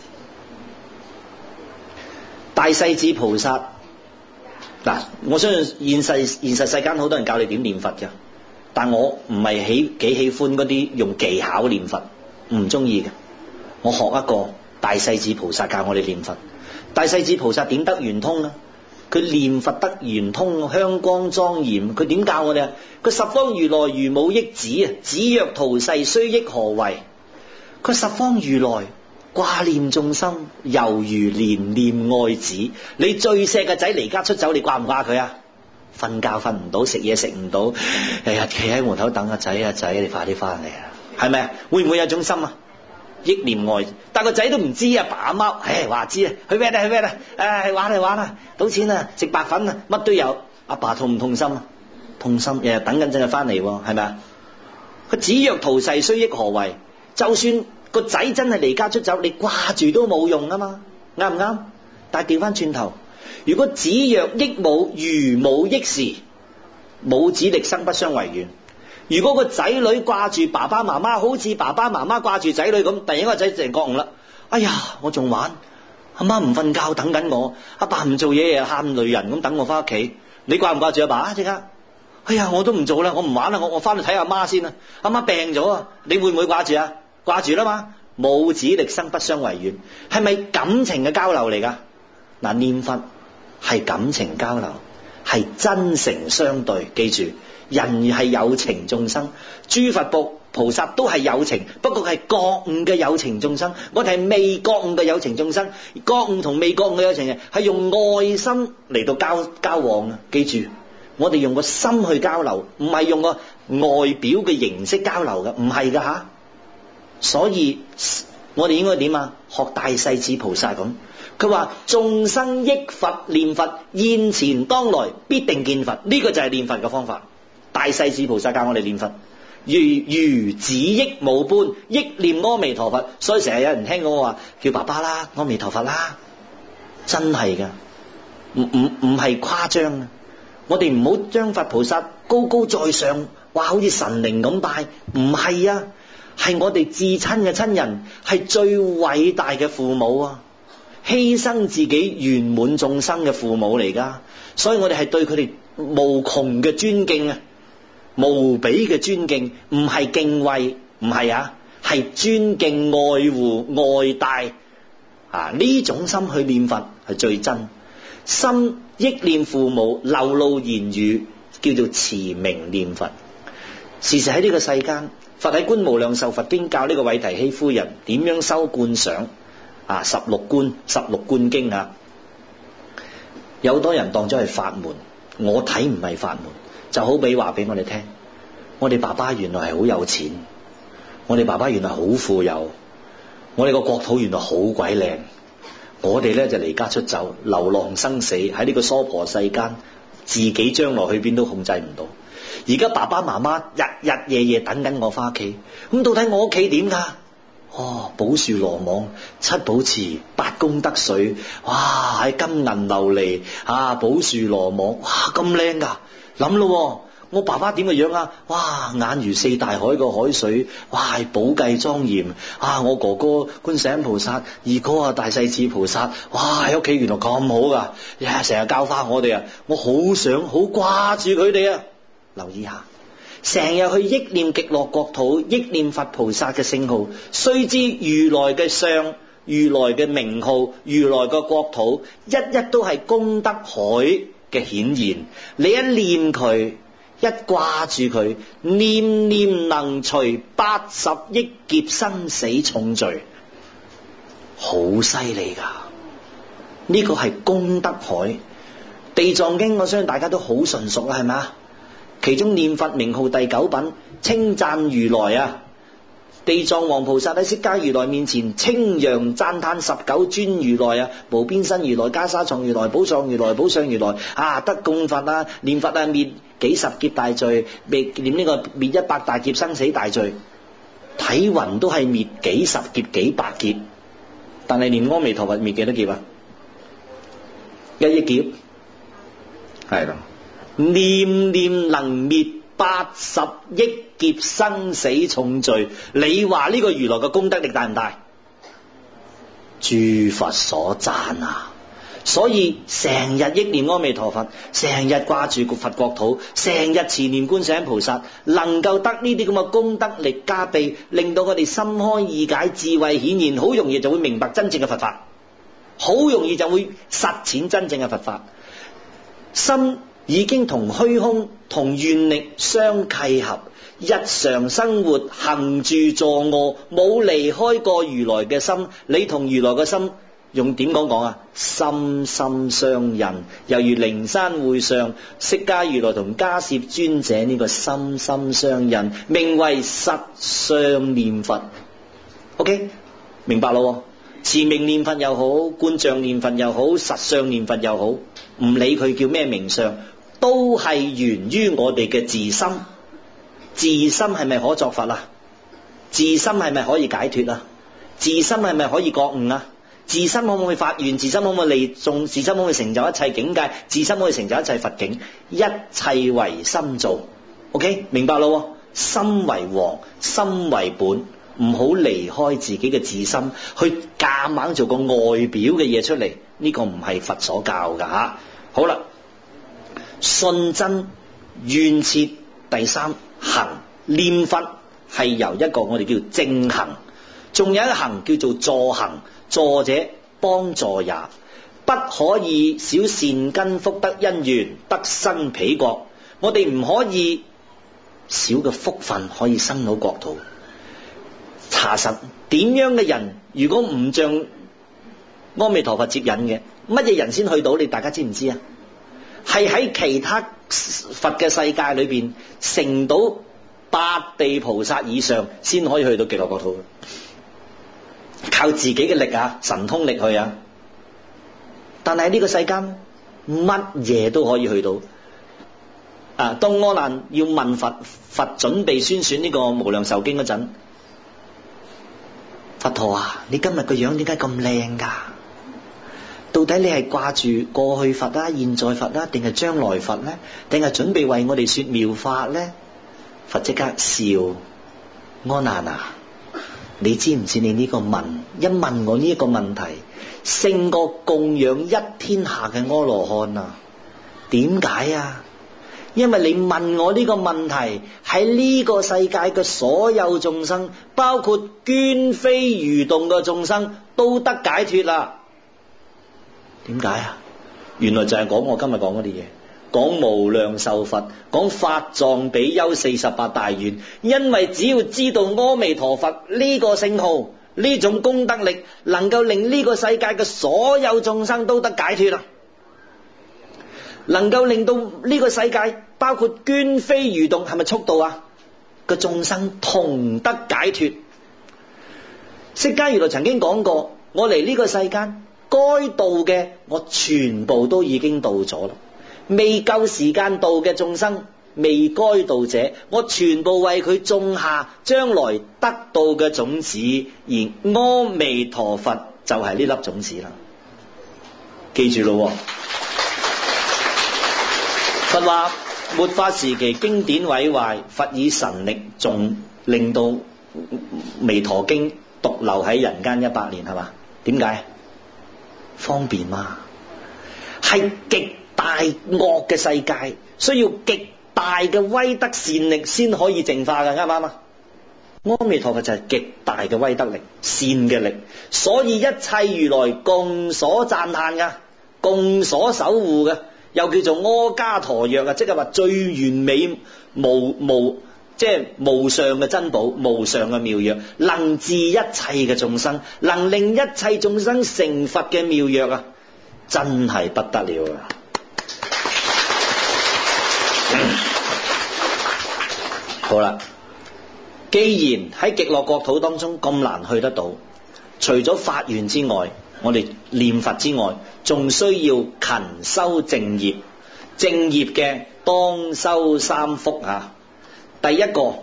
[SPEAKER 1] 大勢至菩薩嗱，我相信現實世間好多人教你點念佛嘅。但我唔係幾喜歡嗰啲用技巧念佛，唔中意嘅。我學一個大勢至菩薩教我哋念佛。大勢至菩薩點得圓通啊？佢念佛得圓通，香光莊嚴。佢點教我哋啊？佢十方如來如母憶子啊！子若屠世，須憶何為？佢十方如來掛念眾生，猶如憐念愛子。你最錫嘅仔離家出走，你掛唔掛佢啊？瞓覺瞓唔到，食嘢食唔到，日日企喺門口等阿仔，阿仔你快啲翻嚟啊！係咪啊？會唔會有種心啊？憶念愛，但個仔都唔知阿爸阿媽，話知啊，去咩啊？玩啊，賭錢啊，食白粉啊，乜都有。阿爸痛唔痛心啊？痛心，日日等緊陣就翻嚟，係咪啊？佢子若屠世，須憶何為？就算個仔真係離家出走，你掛住都冇用啊嘛，啱唔啱？但係調翻轉頭。如果子若憶母，如母憶時，母子力生不相為遠。如果個仔女掛住爸爸媽媽，好似爸爸媽媽掛住仔女咁，突然個仔成覺悟啦，哎呀，我仲玩，阿媽唔瞓覺等緊我，阿爸唔做嘢啊，喊累人咁等我翻屋企。你掛唔掛住阿爸？即刻，哎呀，我都唔做啦，我唔玩啦，我翻去睇阿媽先啦。阿媽病咗啊，你會唔會掛住啊？掛住啦嘛。母子力生不相為遠，係咪感情嘅交流嚟噶？嗱，念佛係感情交流，係真誠相對。記住，人係有情眾生，諸佛菩薩都係有情，不過係覺悟嘅有情眾生。我哋係未覺悟嘅有情眾生，覺悟同未覺悟嘅有情人係用愛心嚟到交往啊！記住，我哋用個心去交流，唔係用個外表嘅形式交流嘅，唔係噶吓。所以我哋應該點啊？學大勢至菩薩咁。佢話眾生憶佛念佛，現前當來必定見佛。呢個就係念佛嘅方法。大勢至菩薩教我哋念佛，如子憶母般憶念阿彌陀佛。所以成日有人聽我話叫爸爸啦，阿彌陀佛啦，真係噶，唔係誇張啊！我哋唔好將佛菩薩高高在上，話好似神靈咁拜，唔係啊，係我哋至親嘅親人，係最偉大嘅父母啊！犧牲自己圓滿眾生嘅父母嚟噶，所以我哋係對佢哋無窮嘅尊敬啊，無比嘅尊敬，唔係敬畏，唔係啊，係尊敬、愛護、愛戴啊！呢種心去念佛係最真，心憶念父母，流露言語，叫做持名念佛。事實喺呢個世間，佛喺《觀無量壽佛經》教呢個韋提希夫人點樣修觀想。十六觀經啊，有好多人當咗係法門，我睇唔係法門。就好比話俾我哋聽，我哋爸爸原來係好有錢，我哋爸爸原來好富有，我哋個國土原來好鬼靚，我哋呢就離家出走，流浪生死喺呢個娑婆世間，自己將來去邊都控制唔到。而家爸爸媽媽日日夜夜等緊我翻屋企，咁到底我屋企點噶？寶樹羅網，七寶池，八功德水，哇！喺金銀琉璃寶樹羅網，哇！咁靚噶，諗咯，我爸爸點嘅樣啊？哇！眼如四大海個海水，哇！寶髻莊嚴我哥哥觀世音菩薩，二哥大勢至菩薩，哇！喺屋企原來咁好噶，成日教化我哋啊！我好想好掛住佢哋啊！留意下。成日去憶念極樂國土，憶念佛菩薩嘅聖號，須知如來嘅相、如來嘅名號、如來嘅國土，一一都係功德海嘅顯現。你一念佢， 一掛住佢，念念能除80億劫生死重罪，好犀利噶！呢個係功德海。地藏經我相信大家都好純熟啦，係咪啊？其中念佛名號第9品稱讚如來啊，地藏王菩薩喺釋迦如來面前稱揚讚歎19尊如來啊，無邊身如來、袈裟藏如來、寶藏如來、寶相如來啊，得供佛啊，念佛啊，滅幾十劫大罪，念呢個滅100大劫生死大罪，睇雲都係滅幾十劫幾百劫，但係念阿彌陀佛滅幾多劫啊？1億劫，係啦，念念能滅80億劫生死重罪，你話呢個如來嘅功德力大唔大？諸佛所讚啊！所以成日憶念阿彌陀佛，成日掛住佛國土，成日持念觀世音菩薩，能夠得呢啲咁嘅功德力加被，令到我哋心開意解，智慧顯現，好容易就會明白真正嘅佛法，好容易就會實踐真正嘅佛法。心已經同虛空同願力相契合，日常生活行住坐臥冇離開過如來嘅心，你同如來嘅心用點講啊？心心相印，猶如靈山會上釋迦如來同迦葉尊者呢個心心相印，名為實相念佛。 OK， 明白咯？持名念佛又好，觀像念佛又好，實相念佛又好，唔理佢叫咩名相，都係源於我哋嘅自心。自心係咪可作佛啊？自心係咪可以解脫啊？自心係咪可以覺悟啊？自心可唔可以發願？自心可唔可以利眾？自心可唔可以成就一切境界？自心可以成就一切佛境？一切為心造。 OK， 明白咯？心為王，心為本，唔好離開自己嘅自心，去夾硬做個外表嘅嘢出嚟，呢個唔係佛所教噶吓。好啦，信真願切第三行，念佛係由一個我哋叫正行，仲有一行叫做助行，助者幫助也，不可以少善根福德因緣得生彼國。我哋唔可以少嘅福分可以生到國土。查實點樣嘅人如果唔像阿彌陀佛接引嘅，乜嘢人先去到？你大家知唔知啊？係喺其他佛嘅世界裏邊成到八地菩薩以上先可以去到極樂國土，靠自己嘅力啊，神通力去啊。但係呢個世間乜嘢都可以去到啊。當阿難要問佛，佛準備宣選呢個無量壽經嗰陣，佛陀啊，你今日個樣點解咁靚噶？到底你係掛住過去佛啦、現在佛啦，定係將來佛呢？定係準備為我哋說妙法呢？佛即刻笑，阿難啊，你知唔知你呢個問我呢一個問題，勝過供養一天下嘅阿羅漢啊？點解啊？因為你問我呢個問題，喺呢個世界嘅所有眾生，包括捐非蠕動嘅眾生，都得解脫啦。點解啊？原來就係講我今日講嗰啲嘢，講無量壽佛，講法藏比丘48大願。因為只要知道阿彌陀佛呢個聖號，呢種功德力，能夠令呢個世界嘅所有眾生都得解脫啦，能夠令到呢個世界包括捐非蠕動，係咪速度啊？個眾生同得解脫。釋迦如來曾經講過，我嚟呢個世間該度嘅我全部都已經到咗啦，未夠時間度嘅眾生，未該度者，我全部為佢種下將來得到嘅種子，而阿彌陀佛就係呢粒種子啦。記住咯，佛話末法時期經典毀壞，佛以神力仲令到彌陀經獨留喺人間100年，係嘛？點解？方便嘛？係極大惡嘅世界，需要極大嘅威德善力先可以淨化嘅，啱唔啱啊？阿彌陀佛就係極大嘅威德力、善嘅力，所以一切如來共所讚歎嘅，共所守護嘅， 又叫做阿伽陀藥啊，即係話最完美即係無上嘅珍寶，無上嘅妙藥，能治一切嘅眾生，能令一切眾生成佛嘅妙藥啊，真係不得了啊！好啦，既然喺極樂國土當中咁難去得到，除咗發願之外，我哋念佛之外，仲需要勤修正業。正業嘅當修三福啊！第一個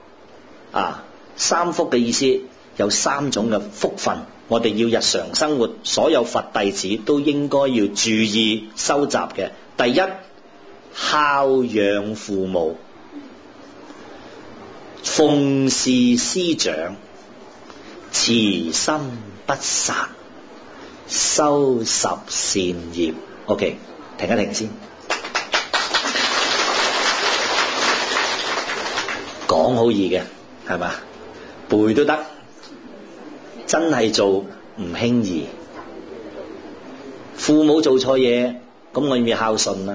[SPEAKER 1] 三福嘅意思有3種嘅福分，我哋要日常生活所有佛弟子都應該要注意收集嘅。第一，孝養父母，奉事師長，慈心不殺，修十善業。 OK， 停一停先。講好易嘅，係嘛？背都得，真係做唔輕易。父母做錯嘢，咁我要唔要孝順啊？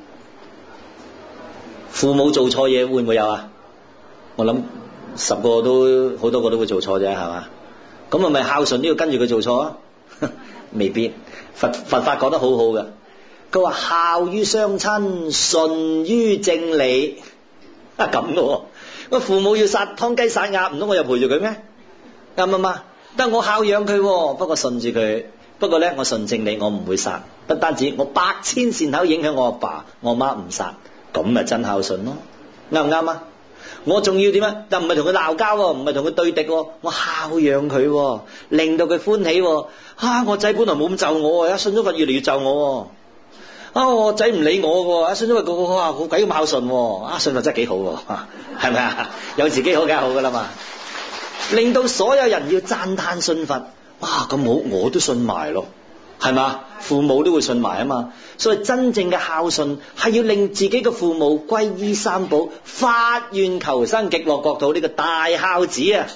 [SPEAKER 1] 父母做錯嘢會唔會有啊？我諗10個都好多個都會做錯啫，係嘛？咁係咪孝順都要跟住佢做錯啊？未必。佛法講得好好嘅，佢話孝於雙親，順於正理咁咯。我父母要殺劏雞殺鴨，唔通我又陪住佢咩？啱唔啱？但我孝養佢，不過順住佢。不過咧，我順正理，我唔會殺。不單止我百千善口影響我阿爸我媽唔殺，咁咪真孝順咯？啱唔啱啊？我仲要點啊？但唔係同佢鬧交，唔係同佢對敵，我孝養佢，令到佢歡喜。我仔本來冇咁就我，一信咗佛越嚟越就我。我仔唔理我，一信咗佛個好鬼咁孝順，信佛真係幾好，係咪啊？有自己好梗係好噶啦嘛，令到所有人要讚嘆信佛。哇，咁好，我都信埋咯，係嘛？父母都會信埋啊嘛。所以真正嘅孝順係要令自己嘅父母歸依三寶，發願求生極樂國土呢個大孝子啊！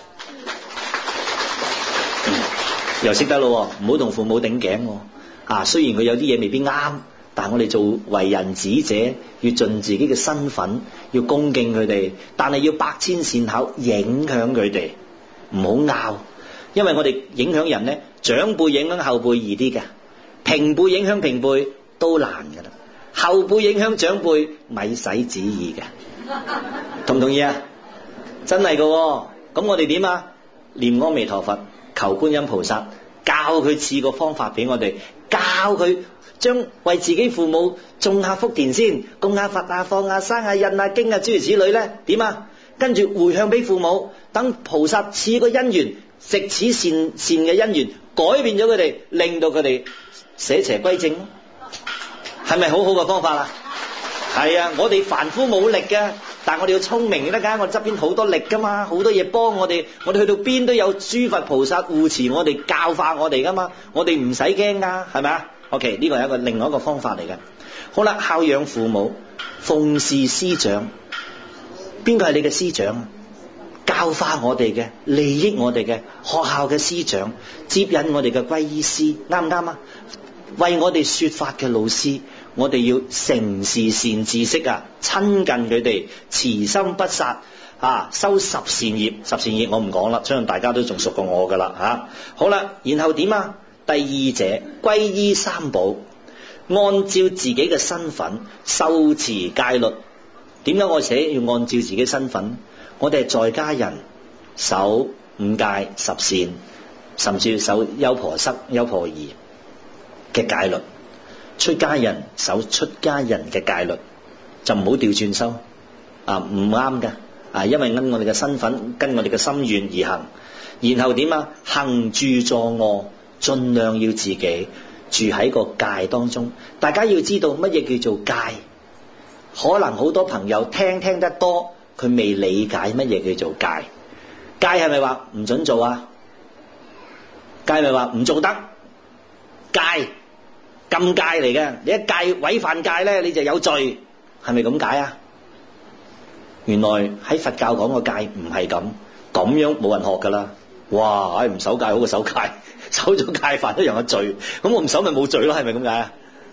[SPEAKER 1] 又識得咯，唔好同父母頂頸。雖然佢有啲嘢未必啱，但係我哋做為人子者，要盡自己嘅身份，要恭敬佢哋，但係要百千善口影響佢哋，唔好拗。因為我哋影響人呢，長輩影響後輩易啲嘅，平輩影響平輩都難噶啦，後輩影響長輩咪使旨意嘅，同唔同意啊？真係噶。咁我哋點啊？念阿彌陀佛，求觀音菩薩教佢賜個方法俾我哋，教佢將為自己父母種下福田先，供下佛啊，放下生啊，印啊經啊，諸如此類呢，點啊？跟住回向俾父母，等菩薩賜個因緣，藉此善嘅因緣改變咗佢哋，令到佢哋捨邪歸正，係咪好好嘅方法啊？係啊，我哋凡夫冇力嘅，但我哋要聰明得㗎，我哋側邊好多力噶嘛，好多嘢幫我哋，我哋去到邊都有諸佛菩薩護持我哋，教化我哋噶嘛，我哋唔使驚噶，係咪啊 ？OK， 呢個係另外一個方法嚟嘅。好啦，孝養父母，奉事師長。邊個係你嘅師長？教化我哋嘅，利益我哋嘅，學校嘅師長，接引我哋嘅皈依師，啱唔啱啊？為我哋說法嘅老師，我哋要承事善知識啊，親近佢哋，慈心不殺修十善業。十善業我唔講啦，相信大家都仲熟過我噶啦好啦，然後點啊？第二者皈依三寶，按照自己嘅身份受持戒律。點解我寫要按照自己身份？我哋係在家人，守5戒10善，甚至守優婆塞、優婆夷嘅戒律；出家人守出家人嘅戒律，就唔好調轉修唔啱㗎因為跟我哋嘅身份，跟我哋嘅心願而行。然後點啊？行住坐臥，盡量要自己住喺個戒當中。大家要知道乜嘢叫做戒？可能好多朋友聽得多，佢未理解乜嘢叫做戒。戒係咪話唔准做啊？戒係咪話唔做得？戒禁戒嚟嘅，你一戒違犯戒咧，你就有罪，係咪咁解啊？原來喺佛教講個戒唔係咁樣冇人學噶啦。哇，唔守戒好過守戒，守咗戒犯一樣嘅罪，咁我唔守咪冇罪咯，係咪咁解啊？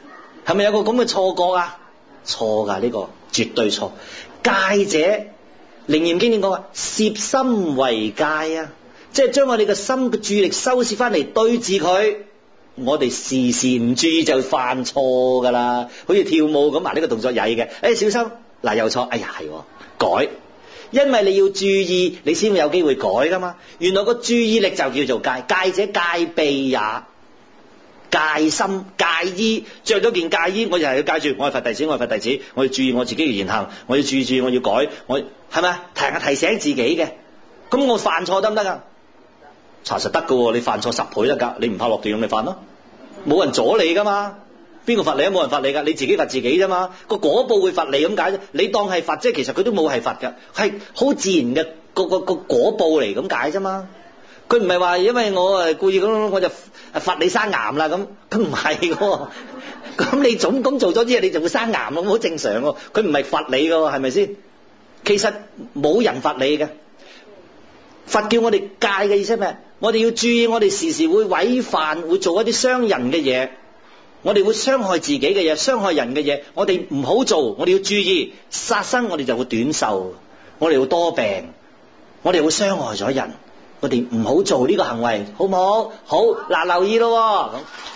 [SPEAKER 1] 係咪有個咁嘅錯覺啊？錯噶，呢個絕對錯。戒者靈驗經典講話，攝心為戒啊，即係將我哋嘅心嘅注意力收攝翻嚟對治佢。我哋時時唔注意就犯錯噶啦，好似跳舞咁，呢個動作曳嘅，小心嗱又錯，哎呀係改，因為你要注意，你先會有機會改噶嘛。原來個注意力就叫做戒，戒者戒備也，戒心戒衣，着咗件戒衣，我就係要戒住，我係佛弟子，我係佛弟子，我要注意我自己嘅言行，我要注意，我要改，我係咪提醒自己嘅？咁我犯錯得唔得噶？查實得噶，你犯錯10倍得噶，你唔怕落地獄咪犯咯，冇人阻你噶嘛，邊個罰你啊？冇人罰你噶，你自己罰自己啫嘛，個果報會罰你咁解啫，你當係罰啫，其實佢都冇係罰噶，係好自然嘅個果報嚟咁解啫嘛，佢唔係話因為我故意咁我就罰你生癌啦咁，佢唔係噶，咁你總咁做咗啲嘢你就會生癌咯，好正常噶，佢唔係罰你噶，係咪先？其實冇人罰你嘅，佛叫我哋戒嘅意思係咩？我哋要注意，我哋時時會違犯，會做一啲傷人嘅嘢，我哋會傷害自己嘅嘢，傷害人嘅嘢，我哋唔好做，我哋要注意，殺生我哋就會短壽，我哋會多病，我哋會傷害咗人，我哋唔好做呢個行為，好唔好？好，嗱留意咯，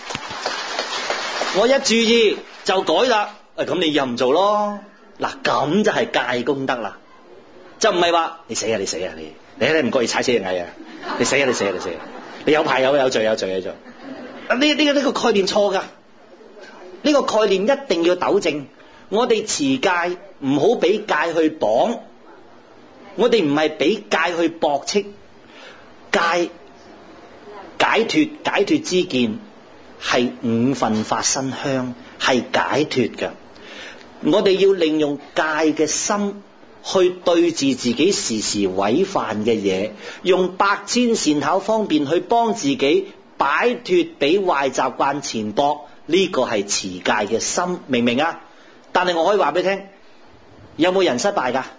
[SPEAKER 1] 我一注意就改啦，咁你又唔做咯，嗱咁就係戒功德啦，就唔係話你死啊你死啊你唔覺意踩死隻蟻啊！你死啊！你死啊！你死啊！你有排有罪。呢個概念錯噶，呢個概念一定要糾正。我哋持戒唔好俾戒去綁，我哋唔係俾戒去駁斥。戒解脫之見係5分法身香，係解脫噶。我哋要利用戒嘅心。去對治自己時時違犯嘅嘢，用百千善巧方便去幫自己擺脫俾壞習慣纏縛，呢個係持戒嘅心，明唔明啊？但係我可以話俾你聽，有冇人失敗噶？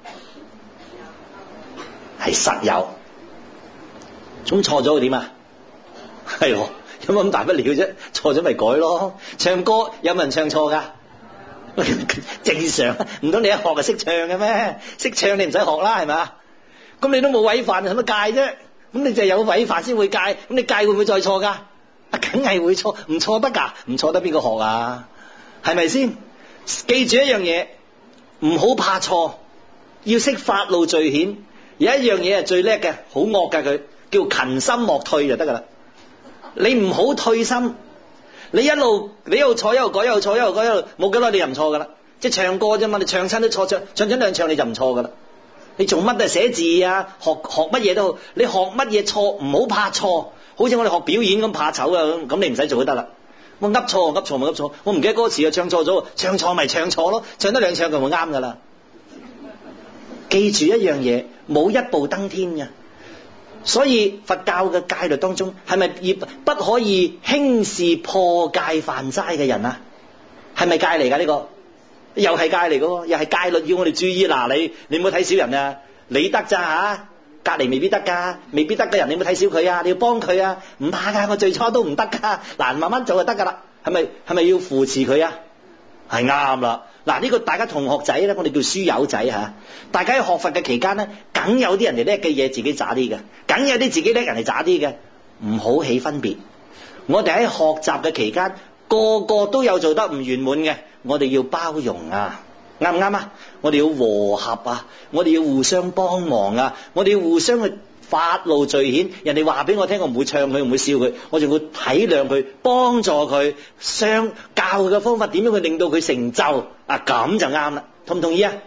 [SPEAKER 1] 係實有。咁錯咗會點啊？係有冇咁大不了啫？錯咗咪改咯。唱歌有冇人唱錯噶？正常，唔通你一學就識唱嘅咩？識唱你唔使學啦，係咪？咁你都冇違犯，使乜戒啫？咁你就有違犯先會戒，咁你戒會唔會再錯噶？梗係會錯，唔錯得噶，唔錯得邊個學啊？係咪先？記住一樣嘢，唔好怕錯，要識發露罪險。有一樣嘢係最叻嘅，好惡噶，佢叫勤心莫退就得噶啦。你唔好退心。你一路錯一路改，一路錯一路改，一路冇幾耐你就唔錯噶啦。即係唱歌啫嘛，你唱親都錯，唱親兩唱你就唔錯噶啦。你做乜都係寫字啊，學乜嘢都好，你學乜嘢錯唔好怕錯，好似我哋學表演咁怕醜啊，咁你唔使做都得啦。我噏錯咪噏錯，我唔記得歌詞啊，唱錯咗，唱錯咪唱錯咯，唱得兩唱就會啱噶啦。記住一樣嘢，冇一步登天嘅。所以佛教嘅戒律當中，係咪不可以輕視破戒犯齋嘅人啊？係咪戒嚟噶呢個？又係戒嚟噶，又係戒律要我哋注意。嗱，你唔好睇小人啊，你得咋吓？隔籬未必得噶，未必得嘅人你唔好睇小佢啊，你要幫佢啊，唔怕噶，我最初都唔得噶，嗱慢慢做就得噶啦。係咪要扶持佢啊？係啱啦。嗱，呢個大家同學仔咧，我哋叫書友仔吓。大家喺學佛嘅期間咧，梗有啲人哋叻嘅嘢自己渣啲嘅，梗有啲自己叻人哋渣啲嘅，唔好起分別。我哋喺學習嘅期間，個個都有做得唔圓滿嘅，我哋要包容啊，啱唔啱啊？我哋要和合啊，我哋要互相幫忙啊，我哋要互相去發露罪險。人哋話俾我聽，我唔會唱佢，唔會笑佢，我仲會體諒佢，幫助佢，教佢嘅方法點樣去令到佢成就啊，咁就啱啦。同唔同意啊？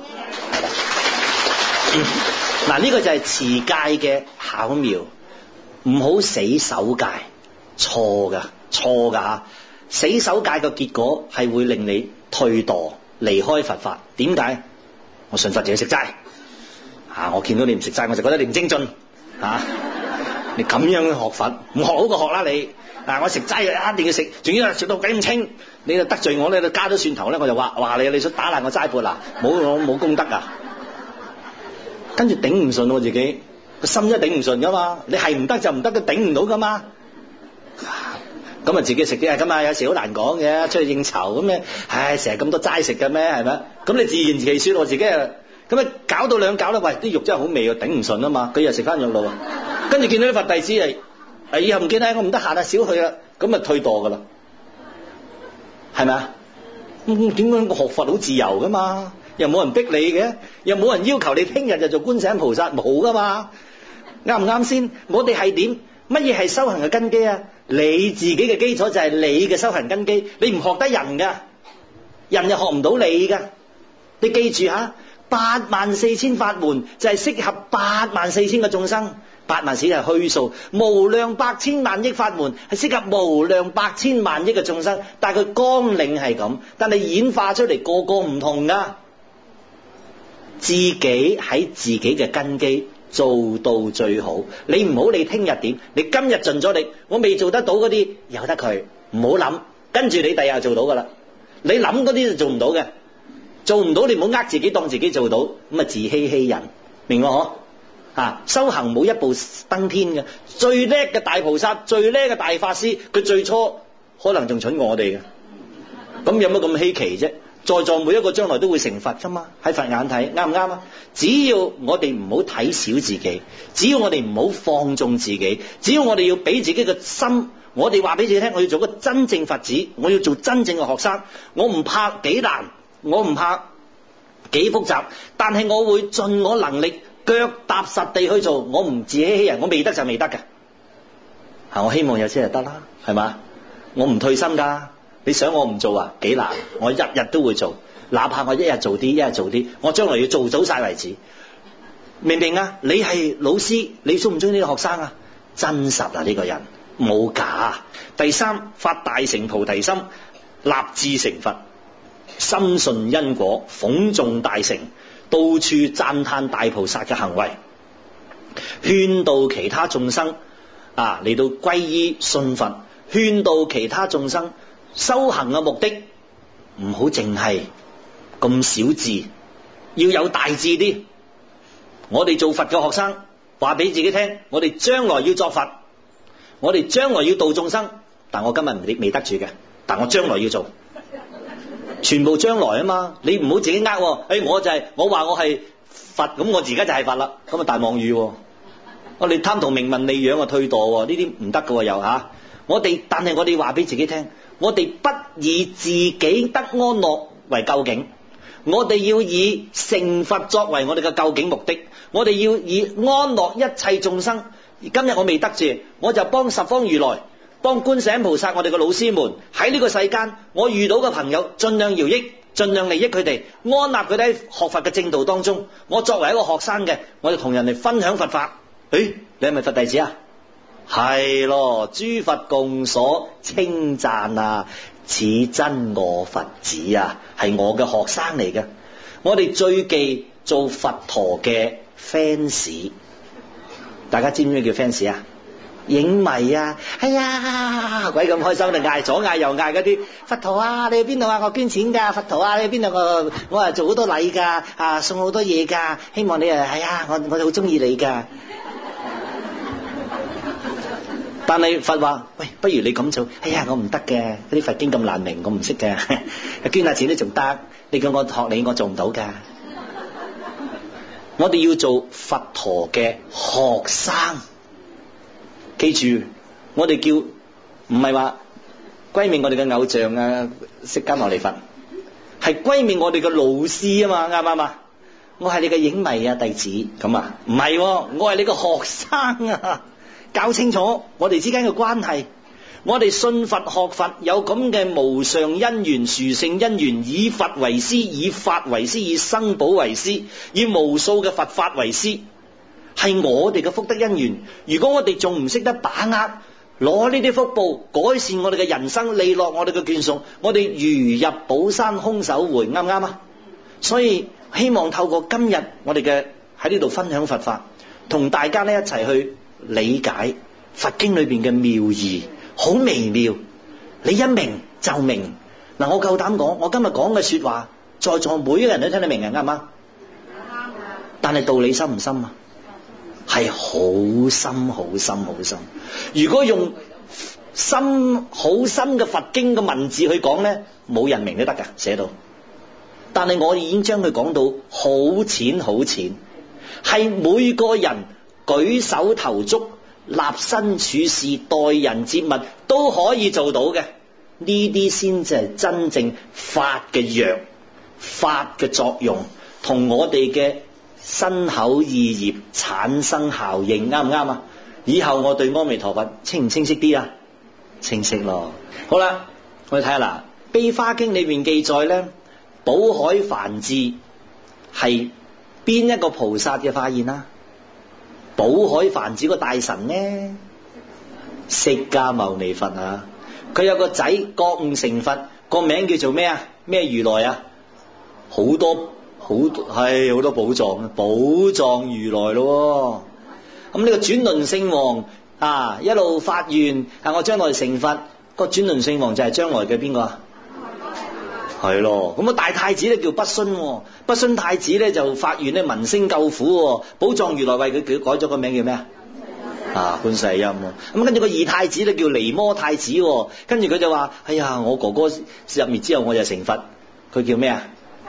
[SPEAKER 1] 嗱，呢個就係持戒嘅巧妙，唔好死守戒，錯噶吓。死守戒嘅結果係會令你退墮離開佛法。點解？我信佛就要食齋啊！我見到你唔食齋，我就覺得你唔精進啊！你咁樣學佛，唔學好過學啦你啊！我食齋一定要食，仲要食到鬼咁清，你就得罪我咧，加咗蒜頭咧，我就話你想打爛我齋缽嗱，冇功德啊！跟住頂唔順我自己個心，一頂唔順噶嘛，你係唔得就唔得，都頂唔到噶嘛。咁咁啊自己食啲，咁啊有時好難講嘅，出去應酬咁咧，成日咁多齋食嘅咩，係咪？咁你自言自語我自己啊，咁啊搞到兩搞啦，喂啲肉真係好味啊，頂唔順啊嘛，佢又食翻肉咯，跟住見到啲佛弟子以後唔見我唔得閒啊，少去啦，咁啊退墮噶啦，係咪啊？點解個學佛好自由噶嘛？又冇人逼你嘅，又冇人要求你聽日就做觀世音菩薩，冇噶嘛？啱唔啱先？我哋係點？乜嘢係修行嘅根基啊？你自己嘅基礎就係你嘅修行根基，你唔學得人噶，人又學唔到你噶。你記住吓，84000法門就係適合84000個眾生。84000係虛數，無量百千萬億法門係適合無量百千萬億嘅眾生，但係佢綱領係咁，但係演化出嚟個個唔同噶。自己喺自己嘅根基做到最好，你唔好理聽日點，你今日盡咗力，我未做得到嗰啲由得佢，唔好諗，跟住你第日做到噶啦。你諗嗰啲就做唔到嘅，做唔到你唔好呃自己當自己做到，咁啊自欺欺人，明我？修行冇一步登天嘅，最叻嘅大菩薩，最叻嘅大法師，佢最初可能仲蠢過我哋嘅，咁有乜咁稀奇啫？在座每一個將來都會成佛噶嘛，喺佛眼睇，啱唔啱啊？只要我哋唔好睇小自己，只要我哋唔好放縱自己，只要我哋要俾自己嘅心，我哋話俾自己聽，我要做個真正佛子，我要做真正嘅學生，我唔怕幾難，我唔怕幾複雜，但係我會盡我能力腳踏實地去做，我唔自欺欺人，我未得就未得嘅，我希望有些就得啦，係嘛？我唔退心噶，你想我唔做啊？幾難，我日日都會做，哪怕我一日做啲，一日做啲，我將來要做早晒為止，明唔明啊？你係老師，你中唔中意呢個學生啊？真實啊，呢個人冇假。第三，發大乘菩提心，立志成佛，深信因果，諷誦大乘，到處讚歎大菩薩嘅行為，勸導其他眾生嚟到歸依信佛，勸導其他眾生修行嘅目的唔好淨係咁小智，要有大智啲。我哋做佛嘅學生話俾自己聽，我哋將來要作佛，我哋將來要度眾生，但我今日未得住嘅，但我將來要做，全部將來啊嘛。你唔好自己我就係我話我係佛，咁我而家就係佛啦，咁啊大妄語。我哋貪圖名聞利養退墮，呢啲唔得噶又吓。但係我哋話俾自己聽，我哋不以自己得安樂為究竟，我哋要以成佛作為我哋嘅究竟目的，我哋要以安樂一切眾生。今日我未得住，我就幫十方如來，幫觀世音菩薩，我哋嘅老師們喺呢個世間，我遇到嘅朋友盡量饒益，盡量利益佢哋，安納佢哋喺學佛嘅正道當中。我作為一個學生嘅，我就同人哋分享佛法。你係咪佛弟子啊？係咯，諸佛共所稱讚啊，此真我佛子啊，係我嘅學生嚟嘅。我哋最忌做佛陀嘅 fans， 大家知唔知咩叫 fans 啊？影迷啊，哎呀鬼咁開心，你嗌左嗌右嗌嗰啲佛陀啊，你去邊度啊？我捐錢噶，佛陀啊，你去邊度？我係做好多禮噶，送好多嘢噶，希望你我好中意你噶。但係佛話，喂，不如你咁做，我唔得嘅，嗰啲佛經咁難明，我唔識嘅，捐下錢都仲得，你叫我學你，我做唔到噶。我哋要做佛陀嘅學生，記住，我哋叫唔係話歸命我哋嘅偶像啊，釋迦牟尼佛，係歸命我哋嘅老師啊嘛，啱唔啱啊？我係你嘅影迷啊，弟子咁啊，唔係，我係你嘅學生啊。搞清楚我哋之間嘅關係，我哋信佛學佛有咁嘅無上因緣、殊勝因緣，以佛為師，以法為師，以生寶為師，以無數嘅佛法為師，係我哋嘅福德因緣。如果我哋仲唔識得把握，攞呢啲福報改善我哋嘅人生，利落我哋嘅眷屬，我哋如入寶山空手回，啱唔啱啊？所以希望透過今日我哋嘅喺呢度分享佛法，同大家呢一齊去理解佛經裏邊嘅妙義，好微妙，你一明就明。嗱，我夠膽講，我今日講嘅說話，在座每一個人都聽得明，啱嗎？但係道理深唔深啊？係好深好深好深。如果用好深嘅佛經嘅文字去講咧，冇人明都得㗎，寫到。但係我已經將佢講到好淺好淺，係每個人舉手投足、立身處事、待人接物都可以做到嘅。呢啲先至係真正法嘅藥，法嘅作用，同我哋嘅身口意業產生效應，啱唔啱啊？以後我對阿彌陀佛清唔清晰啲啊？清晰咯。好啦，我哋睇下啦，《悲華經》裏面記載咧，寶海梵志係邊一個菩薩嘅化現啊？寶海梵志個大神呢？釋迦牟尼佛啊！佢有個仔覺悟成佛，個名叫做咩啊？咩如來啊？好多寶藏，寶藏如來咯。咁呢個轉輪聖王啊，一路發願我將來成佛。個轉輪聖王就係將來嘅邊個啊？係咯。咁大太子咧叫不殉，不殉太子咧就發願咧聞聲救苦。寶藏如來為佢改咗個名叫咩啊？觀世音。咁跟住個二太子咧叫尼摩太子，跟住佢就話：哎呀，我哥哥入滅之後我就成佛，佢叫咩啊？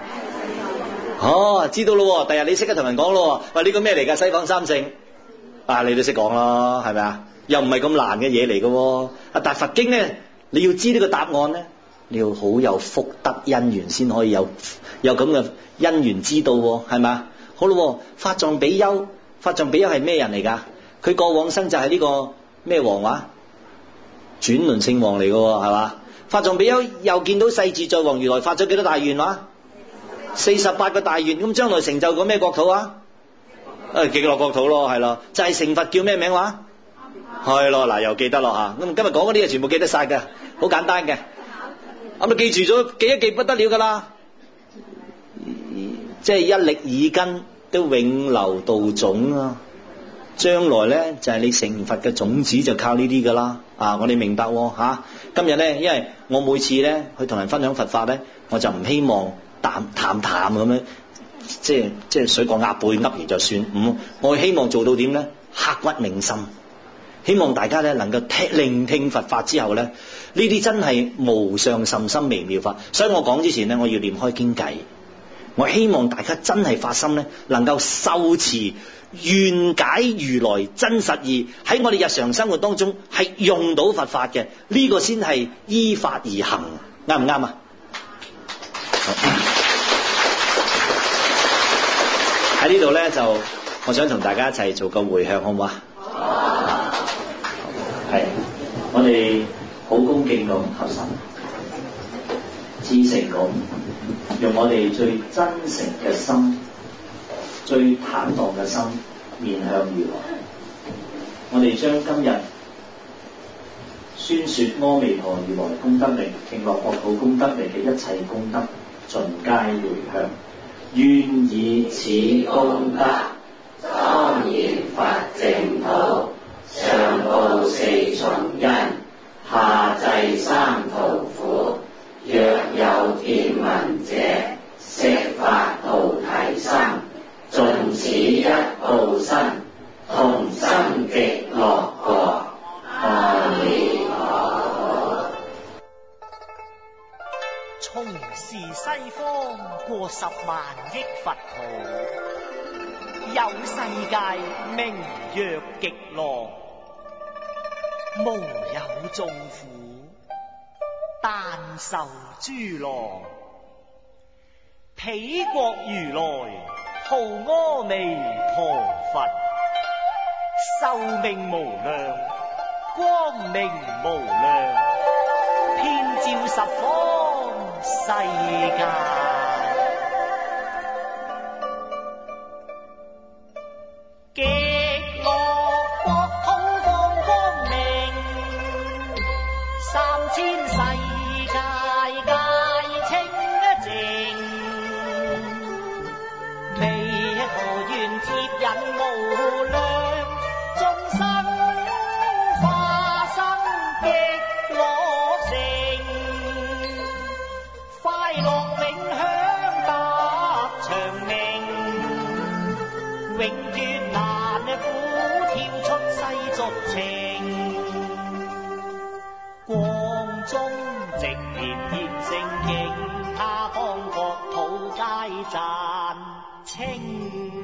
[SPEAKER 1] 知道咯。第日你識得同人講咯。喂，呢個咩嚟㗎？西方三聖你都識講咯，係咪啊？又唔係咁難嘅嘢嚟嘅。但佛經咧，你要知呢個答案咧，你要好有福德因緣先可以有咁嘅因緣知道，係咪啊？好咯，法藏比丘係咩人嚟㗎？佢過往生就係呢個咩王話？轉輪聖王嚟嘅，係嘛？法藏比丘又見到世自在王如來發咗幾多大願話？48個大願。咁將來成就個咩國土啊？極樂國土咯，係咯，就係成佛叫咩名話？係咯，嗱又記得咯吓。咁今日講嗰啲嘢全部記得晒嘅，好簡單嘅。咁你記住咗，記一記不得了噶啦。即係一力耳根都永流道種啊！將來咧就係你成佛嘅種子就靠呢啲噶啦。我哋明白吓。今日咧，因為我每次咧去同人分享佛法咧，我就唔希望淡咁樣。即係水過鴨背，噏完就算。我希望做到點呢？刻骨銘心。希望大家咧能夠聆聽佛法之後咧，呢啲真係無上甚深微妙法。所以我講之前呢，我要念開經偈。我希望大家真係發心咧，能夠受持願解如來真實義，喺我哋日常生活當中係用到佛法嘅。呢個先係依法而行，啱唔啱啊？喺呢度咧，就我想同大家一齊做個回向，好唔好啊？係，我哋好恭敬咁合十，至誠咁用我哋最真誠嘅心、最坦蕩嘅心面向如來。我哋將今日宣說阿彌陀如來功德力、極樂國土功德力嘅一切功德盡皆回向。願以此功德莊嚴佛淨土，上報四重恩，下濟三途苦。若有見聞者，悉發菩提心，盡此一報身，同生極樂國。阿彌陀佛。
[SPEAKER 2] 從是西方過10萬億佛土，有世界名曰極樂，無有眾苦，但受諸樂。彼國如來號阿彌陀佛，壽命無量，光明無量，遍照十方世界。極樂國土放光明，3000世界界清淨，彌陀願接引無量眾生化生極樂城，快樂永享得長命，永絕難苦跳出世俗情。 光中直連現成，敬他方國土皆讚清。